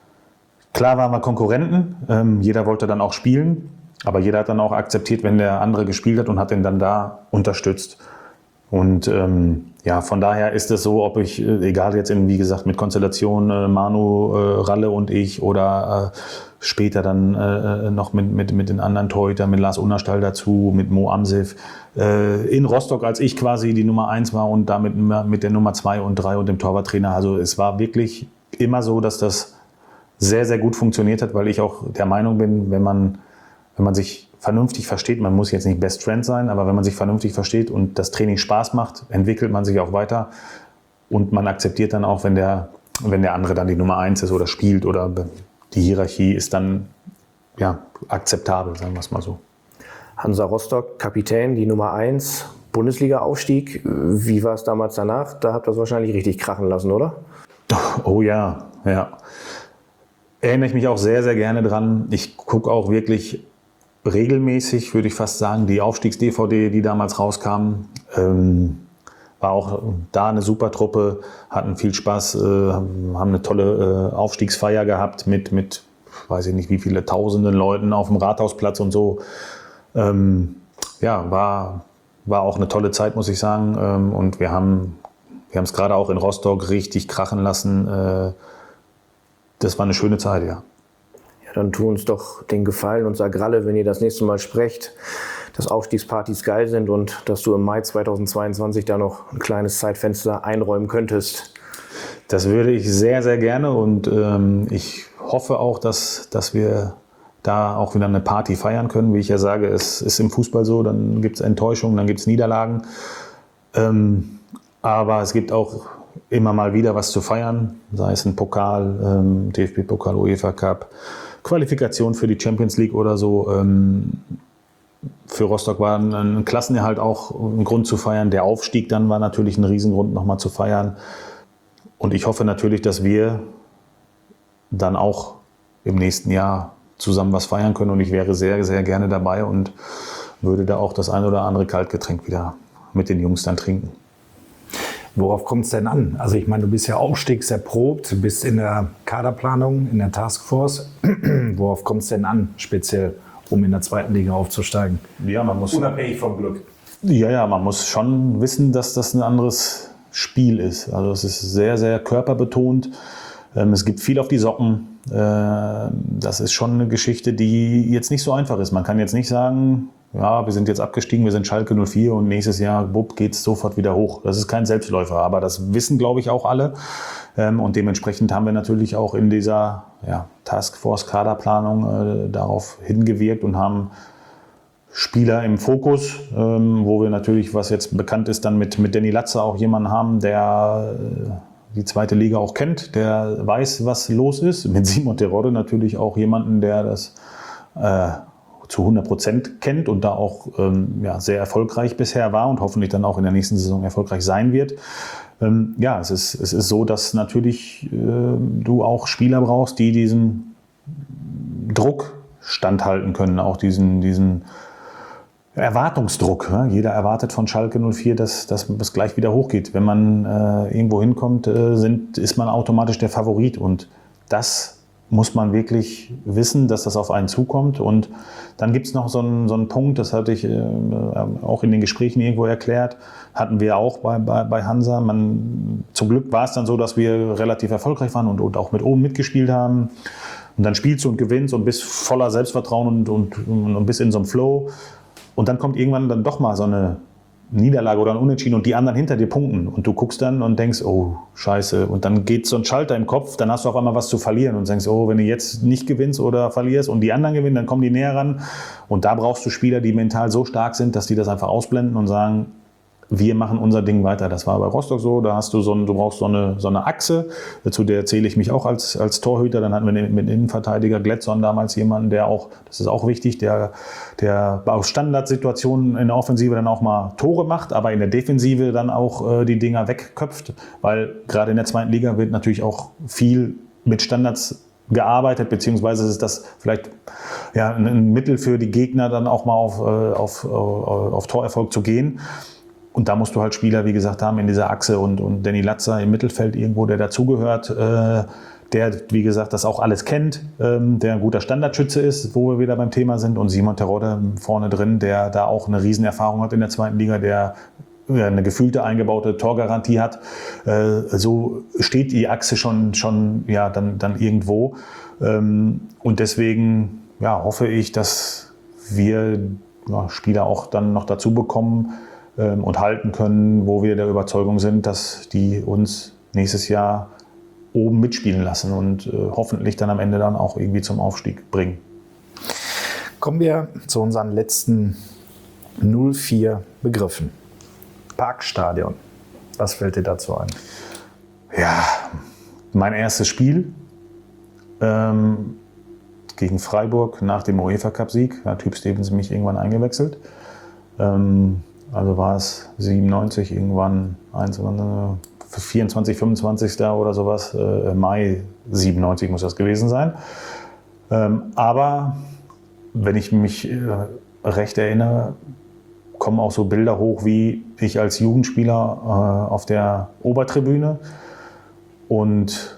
Klar waren wir Konkurrenten, ähm, jeder wollte dann auch spielen. Aber jeder hat dann auch akzeptiert, wenn der andere gespielt hat und hat ihn dann da unterstützt. Und ähm, ja, von daher ist es so, ob ich, egal jetzt in, wie gesagt, mit Konstellation äh, Manu, äh, Ralle und ich oder äh, später dann äh, noch mit, mit, mit den anderen Torhütern, mit Lars Unnerstall dazu, mit Mo Amsif, äh, in Rostock, als ich quasi die Nummer eins war und damit mit der Nummer zwei und drei und dem Torwarttrainer. Also es war wirklich immer so, dass das sehr, sehr gut funktioniert hat, weil ich auch der Meinung bin, wenn man Wenn man sich vernünftig versteht, man muss jetzt nicht Best Friend sein, aber wenn man sich vernünftig versteht und das Training Spaß macht, entwickelt man sich auch weiter und man akzeptiert dann auch, wenn der, wenn der andere dann die Nummer eins ist oder spielt oder die Hierarchie ist dann ja, akzeptabel, sagen wir es mal so. Hansa Rostock, Kapitän, die Nummer eins, Bundesliga-Aufstieg. Wie war es damals danach? Da habt ihr es wahrscheinlich richtig krachen lassen, oder? Oh ja, ja. Erinnere ich mich auch sehr, sehr gerne dran. Ich gucke auch wirklich regelmäßig, würde ich fast sagen, die Aufstiegs-D V D, die damals rauskam. Ähm, war auch da eine super Truppe, hatten viel Spaß, äh, haben eine tolle äh, Aufstiegsfeier gehabt mit, mit, weiß ich nicht wie viele tausenden Leuten auf dem Rathausplatz und so. Ähm, ja, war, war auch eine tolle Zeit, muss ich sagen. Ähm, und wir haben wir haben es gerade auch in Rostock richtig krachen lassen. Äh, das war eine schöne Zeit, ja. Ja, dann tu uns doch den Gefallen und sag Ralle, wenn ihr das nächste Mal sprecht, dass Aufstiegspartys geil sind und dass du im Mai zweitausendzweiundzwanzig da noch ein kleines Zeitfenster einräumen könntest. Das würde ich sehr, sehr gerne und ähm, ich hoffe auch, dass, dass wir da auch wieder eine Party feiern können. Wie ich ja sage, es ist im Fußball so, dann gibt es Enttäuschungen, dann gibt es Niederlagen. Ähm, aber es gibt auch immer mal wieder was zu feiern, sei es ein Pokal, ähm, D F B-Pokal, UEFA Cup, Qualifikation für die Champions League oder so. Ähm, für Rostock war ein, ein Klassenerhalt auch ein Grund zu feiern. Der Aufstieg dann war natürlich ein Riesengrund, nochmal zu feiern. Und ich hoffe natürlich, dass wir dann auch im nächsten Jahr zusammen was feiern können. Und ich wäre sehr, sehr gerne dabei und würde da auch das ein oder andere Kaltgetränk wieder mit den Jungs dann trinken. Worauf kommt es denn an? Also ich meine, du bist ja aufstiegserprobt, du bist in der Kaderplanung, in der Taskforce. Worauf kommt es denn an, speziell, um in der zweiten Liga aufzusteigen? Ja, man muss, unabhängig vom Glück. Ja, ja, man muss schon wissen, dass das ein anderes Spiel ist. Also es ist sehr, sehr körperbetont. Es gibt viel auf die Socken. Das ist schon eine Geschichte, die jetzt nicht so einfach ist. Man kann jetzt nicht sagen, ja, wir sind jetzt abgestiegen, wir sind Schalke null vier und nächstes Jahr geht es sofort wieder hoch. Das ist kein Selbstläufer, aber das wissen, glaube ich, auch alle. Und dementsprechend haben wir natürlich auch in dieser ja, Taskforce-Kaderplanung äh, darauf hingewirkt und haben Spieler im Fokus, ähm, wo wir natürlich, was jetzt bekannt ist, dann mit, mit Danny Latze auch jemanden haben, der äh, die zweite Liga auch kennt, der weiß, was los ist. Mit Simon Terodde natürlich auch jemanden, der das äh, zu hundert Prozent kennt und da auch ähm, ja, sehr erfolgreich bisher war und hoffentlich dann auch in der nächsten Saison erfolgreich sein wird. Ähm, ja, es ist, es ist so, dass natürlich äh, du auch Spieler brauchst, die diesen Druck standhalten können, auch diesen, diesen Erwartungsdruck. Ne? Jeder erwartet von Schalke null vier, dass, dass es gleich wieder hochgeht. Wenn man äh, irgendwo hinkommt, äh, sind, ist man automatisch der Favorit und das muss man wirklich wissen, dass das auf einen zukommt. Und dann gibt es noch so einen, so einen Punkt, das hatte ich äh, auch in den Gesprächen irgendwo erklärt, hatten wir auch bei, bei, bei Hansa. Man, zum Glück war es dann so, dass wir relativ erfolgreich waren und, und auch mit oben mitgespielt haben. Und dann spielst du und gewinnst und bist voller Selbstvertrauen und, und, und bist in so einem Flow. Und dann kommt irgendwann dann doch mal so eine Niederlage oder ein Unentschieden und die anderen hinter dir punkten. Und du guckst dann und denkst, oh, scheiße. Und dann geht so ein Schalter im Kopf, dann hast du auf einmal was zu verlieren und denkst, oh, wenn du jetzt nicht gewinnst oder verlierst und die anderen gewinnen, dann kommen die näher ran. Und da brauchst du Spieler, die mental so stark sind, dass die das einfach ausblenden und sagen, wir machen unser Ding weiter. Das war bei Rostock so, da hast du so ein, du brauchst so eine, so eine Achse, zu der zähle ich mich auch als, als Torhüter. Dann hatten wir mit Innenverteidiger Gletson damals jemanden, der auch, das ist auch wichtig, der, der aus Standardsituationen in der Offensive dann auch mal Tore macht, aber in der Defensive dann auch äh, die Dinger wegköpft, weil gerade in der zweiten Liga wird natürlich auch viel mit Standards gearbeitet, beziehungsweise ist das vielleicht ja, ein Mittel für die Gegner, dann auch mal auf, auf, auf, auf Torerfolg zu gehen. Und da musst du halt Spieler, wie gesagt, haben in dieser Achse und, und Danny Latzer im Mittelfeld irgendwo, der dazugehört, äh, der, wie gesagt, das auch alles kennt, ähm, der ein guter Standardschütze ist, wo wir wieder beim Thema sind. Und Simon Terodde vorne drin, der da auch eine Riesenerfahrung hat in der zweiten Liga, der ja, eine gefühlte eingebaute Torgarantie hat. Äh, so steht die Achse schon, schon ja, dann, dann irgendwo. Ähm, und deswegen ja, hoffe ich, dass wir ja, Spieler auch dann noch dazu bekommen, und halten können, wo wir der Überzeugung sind, dass die uns nächstes Jahr oben mitspielen lassen und äh, hoffentlich dann am Ende dann auch irgendwie zum Aufstieg bringen. Kommen wir zu unseren letzten null vier Begriffen. Parkstadion. Was fällt dir dazu ein? Ja, mein erstes Spiel. Ähm, gegen Freiburg nach dem UEFA-Cup-Sieg. Da hat Hüb Stevens mich irgendwann eingewechselt. Ähm, also war es siebenundneunzig, irgendwann vierundzwanzig, fünfundzwanzig oder sowas. Äh, Mai siebenundneunzig muss das gewesen sein. Ähm, aber wenn ich mich äh, recht erinnere, kommen auch so Bilder hoch, wie ich als Jugendspieler äh, auf der Obertribüne und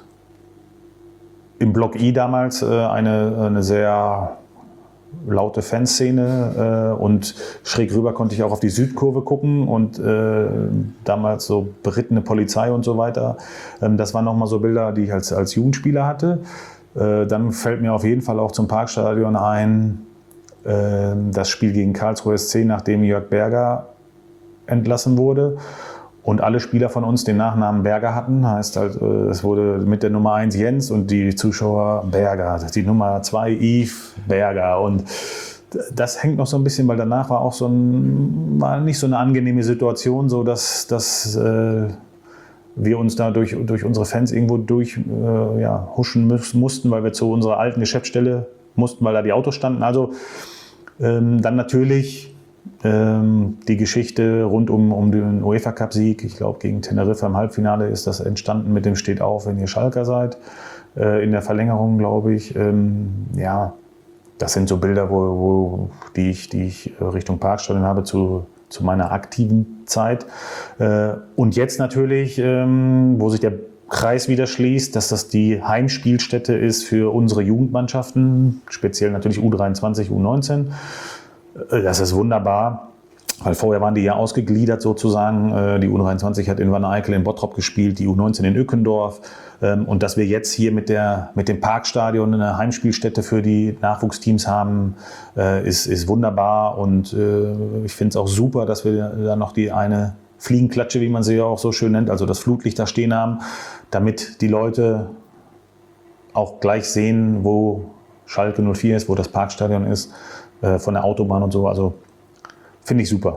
im Block I damals äh, eine, eine sehr laute Fanszene äh, und schräg rüber konnte ich auch auf die Südkurve gucken und äh, damals so berittene Polizei und so weiter. Ähm, das waren nochmal so Bilder, die ich als, als Jugendspieler hatte. Äh, dann fällt mir auf jeden Fall auch zum Parkstadion ein, das Spiel gegen Karlsruhe S C, nachdem Jörg Berger entlassen wurde und alle Spieler von uns den Nachnamen Berger hatten. Heißt halt, es wurde mit der Nummer eins Jens und die Zuschauer Berger, die Nummer zwei Yves Berger. Und das hängt noch so ein bisschen, weil danach war auch so ein, war nicht so eine angenehme Situation, so dass, dass äh, wir uns da durch, durch unsere Fans irgendwo durch äh, ja, huschen müssen, mussten, weil wir zu unserer alten Geschäftsstelle mussten, weil da die Autos standen. Also ähm, dann natürlich ähm, die Geschichte rund um, um den UEFA-Cup-Sieg. Ich glaube, gegen Teneriffa im Halbfinale ist das entstanden mit dem Steht auf, wenn ihr Schalker seid. Äh, in der Verlängerung, glaube ich. Ähm, ja, das sind so Bilder, wo, wo, die, ich, die ich Richtung Parkstadion habe zu, zu meiner aktiven Zeit. Äh, und jetzt natürlich, ähm, wo sich der Kreis wieder schließt, dass das die Heimspielstätte ist für unsere Jugendmannschaften, speziell natürlich U dreiundzwanzig, U neunzehn. Das ist wunderbar, weil vorher waren die ja ausgegliedert sozusagen. Die U dreiundzwanzig hat in Wanne-Eickel in Bottrop gespielt, die U neunzehn in Ückendorf. Und dass wir jetzt hier mit, der, mit dem Parkstadion eine Heimspielstätte für die Nachwuchsteams haben, ist, ist wunderbar. Und ich finde es auch super, dass wir da noch die eine Fliegenklatsche, wie man sie ja auch so schön nennt, also das Flutlicht da stehen haben, damit die Leute auch gleich sehen, wo Schalke null vier ist, wo das Parkstadion ist, äh, von der Autobahn und so. Also finde ich super.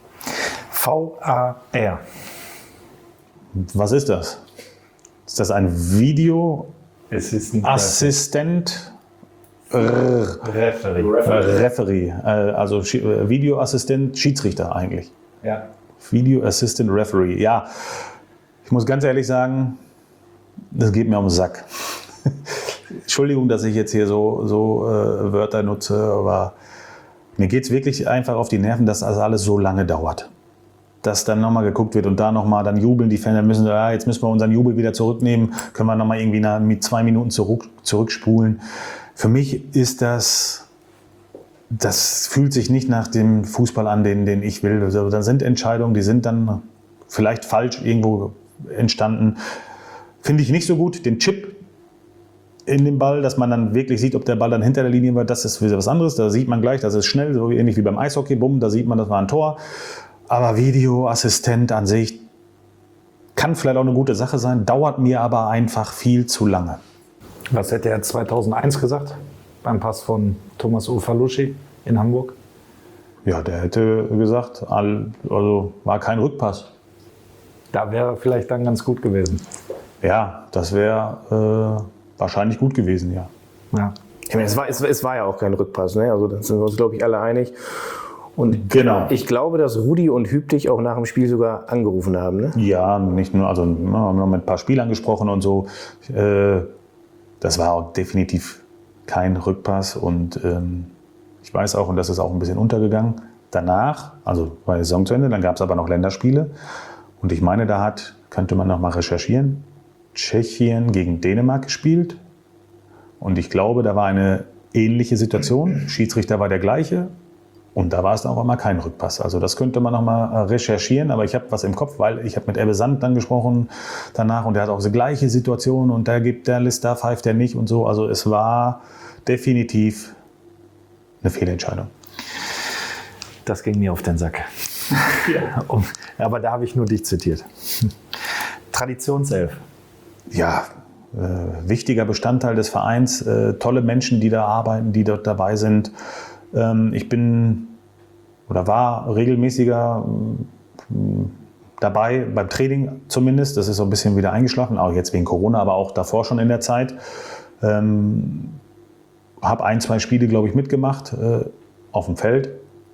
V A R. Was ist das? Ist das ein Video Es ist ein Assistent? Referee. Referee, äh, also Schi- Videoassistent, Schiedsrichter eigentlich. Ja. Video Assistant Referee. Ja, ich muss ganz ehrlich sagen, das geht mir um den Sack. Entschuldigung, dass ich jetzt hier so, so äh, Wörter nutze, aber mir geht es wirklich einfach auf die Nerven, dass das alles so lange dauert. Dass dann nochmal geguckt wird und da nochmal, dann jubeln die Fans, dann müssen sie, ah, jetzt müssen wir unseren Jubel wieder zurücknehmen, können wir nochmal irgendwie nach, mit zwei Minuten zurück, zurückspulen. Für mich ist das... Das fühlt sich nicht nach dem Fußball an, den, den ich will. Also, da sind Entscheidungen, die sind dann vielleicht falsch irgendwo entstanden. Finde ich nicht so gut. Den Chip in den Ball, dass man dann wirklich sieht, ob der Ball dann hinter der Linie war, das ist wieder was anderes. Da sieht man gleich, das ist schnell, so ähnlich wie beim Eishockey. Bumm, da sieht man, das war ein Tor. Aber Videoassistent an sich kann vielleicht auch eine gute Sache sein, dauert mir aber einfach viel zu lange. Was hätte er zweitausendeins gesagt? Beim Pass von Thomas Ufalushi in Hamburg? Ja, der hätte gesagt, also war kein Rückpass. Da wäre vielleicht dann ganz gut gewesen. Ja, das wäre äh, wahrscheinlich gut gewesen, ja. Ja. Ich meine, es war, es, es war ja auch kein Rückpass, ne? Also da sind wir uns, glaube ich, alle einig. Und Genau. ich glaube, dass Rudi und Hüb dich auch nach dem Spiel sogar angerufen haben, ne? Ja, nicht nur, also wir haben noch mit ein paar Spielern gesprochen und so. Äh, das war auch definitiv kein Rückpass und ähm, ich weiß auch, und das ist auch ein bisschen untergegangen, danach, also war die Saison zu Ende, dann gab es aber noch Länderspiele und ich meine, da hat, könnte man noch mal recherchieren, Tschechien gegen Dänemark gespielt und ich glaube, da war eine ähnliche Situation, Schiedsrichter war der gleiche und da war es dann auch immer kein Rückpass. Also das könnte man noch mal recherchieren, aber ich habe was im Kopf, weil ich habe mit Ebbe Sand dann gesprochen danach und der hat auch die gleiche Situation und da gibt der List, da pfeift der nicht und so. Also es war definitiv eine Fehlentscheidung. Das ging mir auf den Sack. Ja. Um, aber da habe ich nur dich zitiert. Traditionself. Ja, äh, wichtiger Bestandteil des Vereins, äh, tolle Menschen, die da arbeiten, die dort dabei sind. Ähm, ich bin oder war regelmäßiger äh, dabei, beim Training zumindest. Das ist so ein bisschen wieder eingeschlafen, auch jetzt wegen Corona, aber auch davor schon in der Zeit. Ähm, habe ein, zwei Spiele, glaube ich, mitgemacht äh, auf dem Feld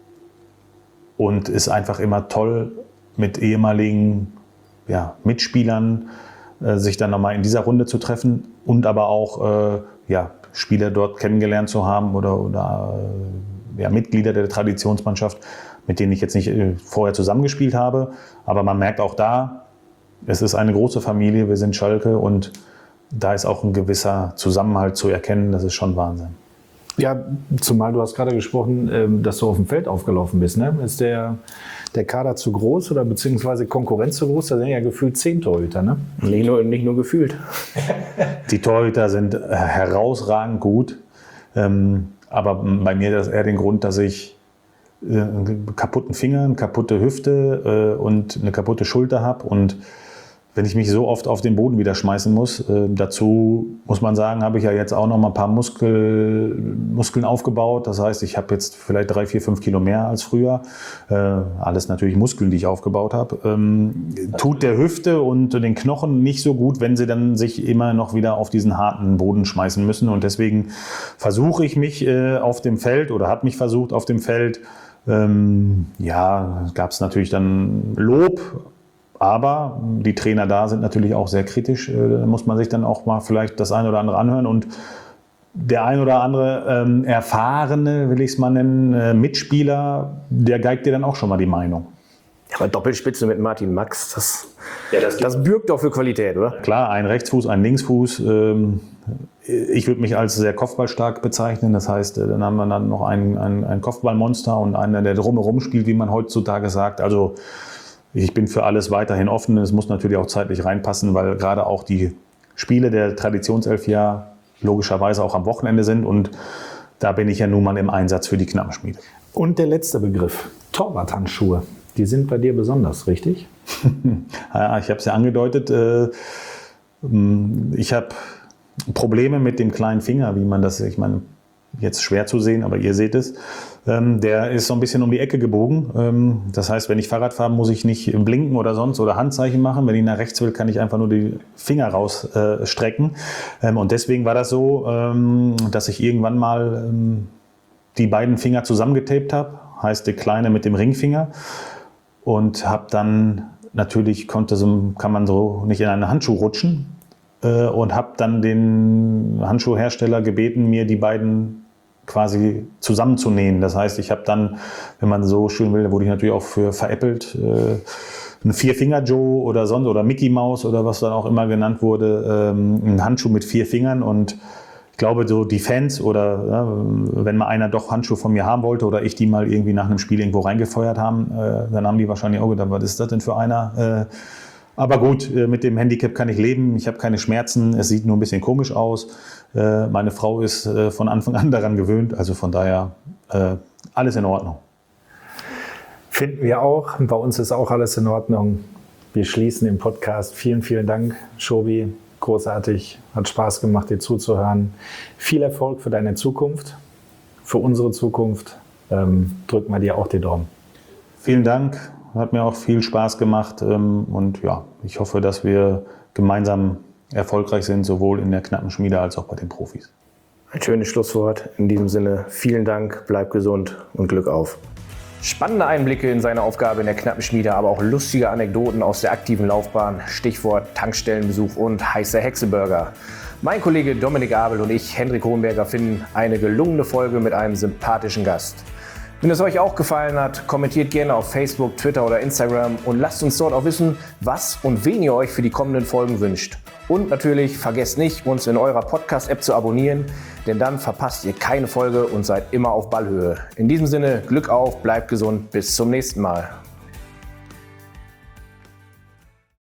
und ist einfach immer toll, mit ehemaligen ja, Mitspielern äh, sich dann nochmal in dieser Runde zu treffen und aber auch äh, ja, Spieler dort kennengelernt zu haben oder, oder äh, ja, Mitglieder der Traditionsmannschaft, mit denen ich jetzt nicht äh, vorher zusammengespielt habe. Aber man merkt auch da, es ist eine große Familie, wir sind Schalke und da ist auch ein gewisser Zusammenhalt zu erkennen, das ist schon Wahnsinn. Ja, zumal du hast gerade gesprochen, dass du auf dem Feld aufgelaufen bist. Ne? Ist der, der Kader zu groß oder beziehungsweise Konkurrenz zu groß? Da sind ja gefühlt zehn Torhüter, ne? Nicht nur, nicht nur gefühlt. Die Torhüter sind herausragend gut, ähm, aber bei mir ist das eher den Grund, dass ich äh, einen kaputten Finger, eine kaputte Hüfte äh, und eine kaputte Schulter habe und wenn ich mich so oft auf den Boden wieder schmeißen muss, äh, dazu muss man sagen, habe ich ja jetzt auch noch mal ein paar Muskel, Muskeln aufgebaut. Das heißt, ich habe jetzt vielleicht drei, vier, fünf Kilo mehr als früher. Äh, alles natürlich Muskeln, die ich aufgebaut habe. Ähm, tut der Hüfte und den Knochen nicht so gut, wenn sie dann sich immer noch wieder auf diesen harten Boden schmeißen müssen. Und deswegen versuche ich mich äh, auf dem Feld oder habe mich versucht auf dem Feld. Ähm, ja, gab es natürlich dann Lob. Aber die Trainer da sind natürlich auch sehr kritisch. Da muss man sich dann auch mal vielleicht das eine oder andere anhören. Und der ein oder andere ähm, erfahrene, will ich es mal nennen, äh, Mitspieler, der geigt dir dann auch schon mal die Meinung. Ja, aber Doppelspitze mit Martin Max, das, ja, das, das bürgt doch für Qualität, oder? Klar, ein Rechtsfuß, ein Linksfuß. Ähm, ich würde mich als sehr kopfballstark bezeichnen. Das heißt, dann haben wir dann noch ein, ein, ein Kopfballmonster und einer, der drumherum spielt, wie man heutzutage sagt. Also ich bin für alles weiterhin offen. Es muss natürlich auch zeitlich reinpassen, weil gerade auch die Spiele der Traditionself ja logischerweise auch am Wochenende sind. Und da bin ich ja nun mal im Einsatz für die Knappenschmiede. Und der letzte Begriff, Torwarthandschuhe. Die sind bei dir besonders, richtig? Ja, ich habe es ja angedeutet. Ich habe Probleme mit dem kleinen Finger, wie man das, ich meine, jetzt schwer zu sehen, aber ihr seht es. Ähm, der ist so ein bisschen um die Ecke gebogen. Ähm, das heißt, wenn ich Fahrrad fahre, muss ich nicht blinken oder sonst oder Handzeichen machen. Wenn ich nach rechts will, kann ich einfach nur die Finger rausstrecken. Äh, ähm, und deswegen war das so, ähm, dass ich irgendwann mal ähm, die beiden Finger zusammengetaped habe. Heißt, der kleine mit dem Ringfinger. Und habe dann, natürlich konnte so, kann man so nicht in einen Handschuh rutschen. Äh, und habe dann den Handschuhhersteller gebeten, mir die beiden quasi zusammenzunähen. Das heißt, ich habe dann, wenn man so schön will, da wurde ich natürlich auch für veräppelt, äh, ein Vier-Finger-Joe oder sonst oder Mickey Maus oder was dann auch immer genannt wurde, ähm, ein Handschuh mit vier Fingern. Und ich glaube, so die Fans oder ja, wenn mal einer doch Handschuhe von mir haben wollte oder ich die mal irgendwie nach einem Spiel irgendwo reingefeuert haben, äh, dann haben die wahrscheinlich auch gedacht, was ist das denn für einer? Äh, Aber gut, mit dem Handicap kann ich leben. Ich habe keine Schmerzen. Es sieht nur ein bisschen komisch aus. Meine Frau ist von Anfang an daran gewöhnt. Also von daher alles in Ordnung. Finden wir auch. Bei uns ist auch alles in Ordnung. Wir schließen den Podcast. Vielen, vielen Dank, Shobi. Großartig. Hat Spaß gemacht, dir zuzuhören. Viel Erfolg für deine Zukunft, für unsere Zukunft. Drück mal dir auch die Daumen. Vielen Dank. Hat mir auch viel Spaß gemacht und ja, ich hoffe, dass wir gemeinsam erfolgreich sind, sowohl in der Knappenschmiede als auch bei den Profis. Ein schönes Schlusswort. In diesem Sinne, vielen Dank, bleib gesund und Glück auf. Spannende Einblicke in seine Aufgabe in der Knappenschmiede, aber auch lustige Anekdoten aus der aktiven Laufbahn, Stichwort Tankstellenbesuch und heißer Hexeburger. Mein Kollege Dominik Abel und ich, Hendrik Hohenberger, finden eine gelungene Folge mit einem sympathischen Gast. Wenn es euch auch gefallen hat, kommentiert gerne auf Facebook, Twitter oder Instagram und lasst uns dort auch wissen, was und wen ihr euch für die kommenden Folgen wünscht. Und natürlich vergesst nicht, uns in eurer Podcast-App zu abonnieren, denn dann verpasst ihr keine Folge und seid immer auf Ballhöhe. In diesem Sinne, Glück auf, bleibt gesund, bis zum nächsten Mal.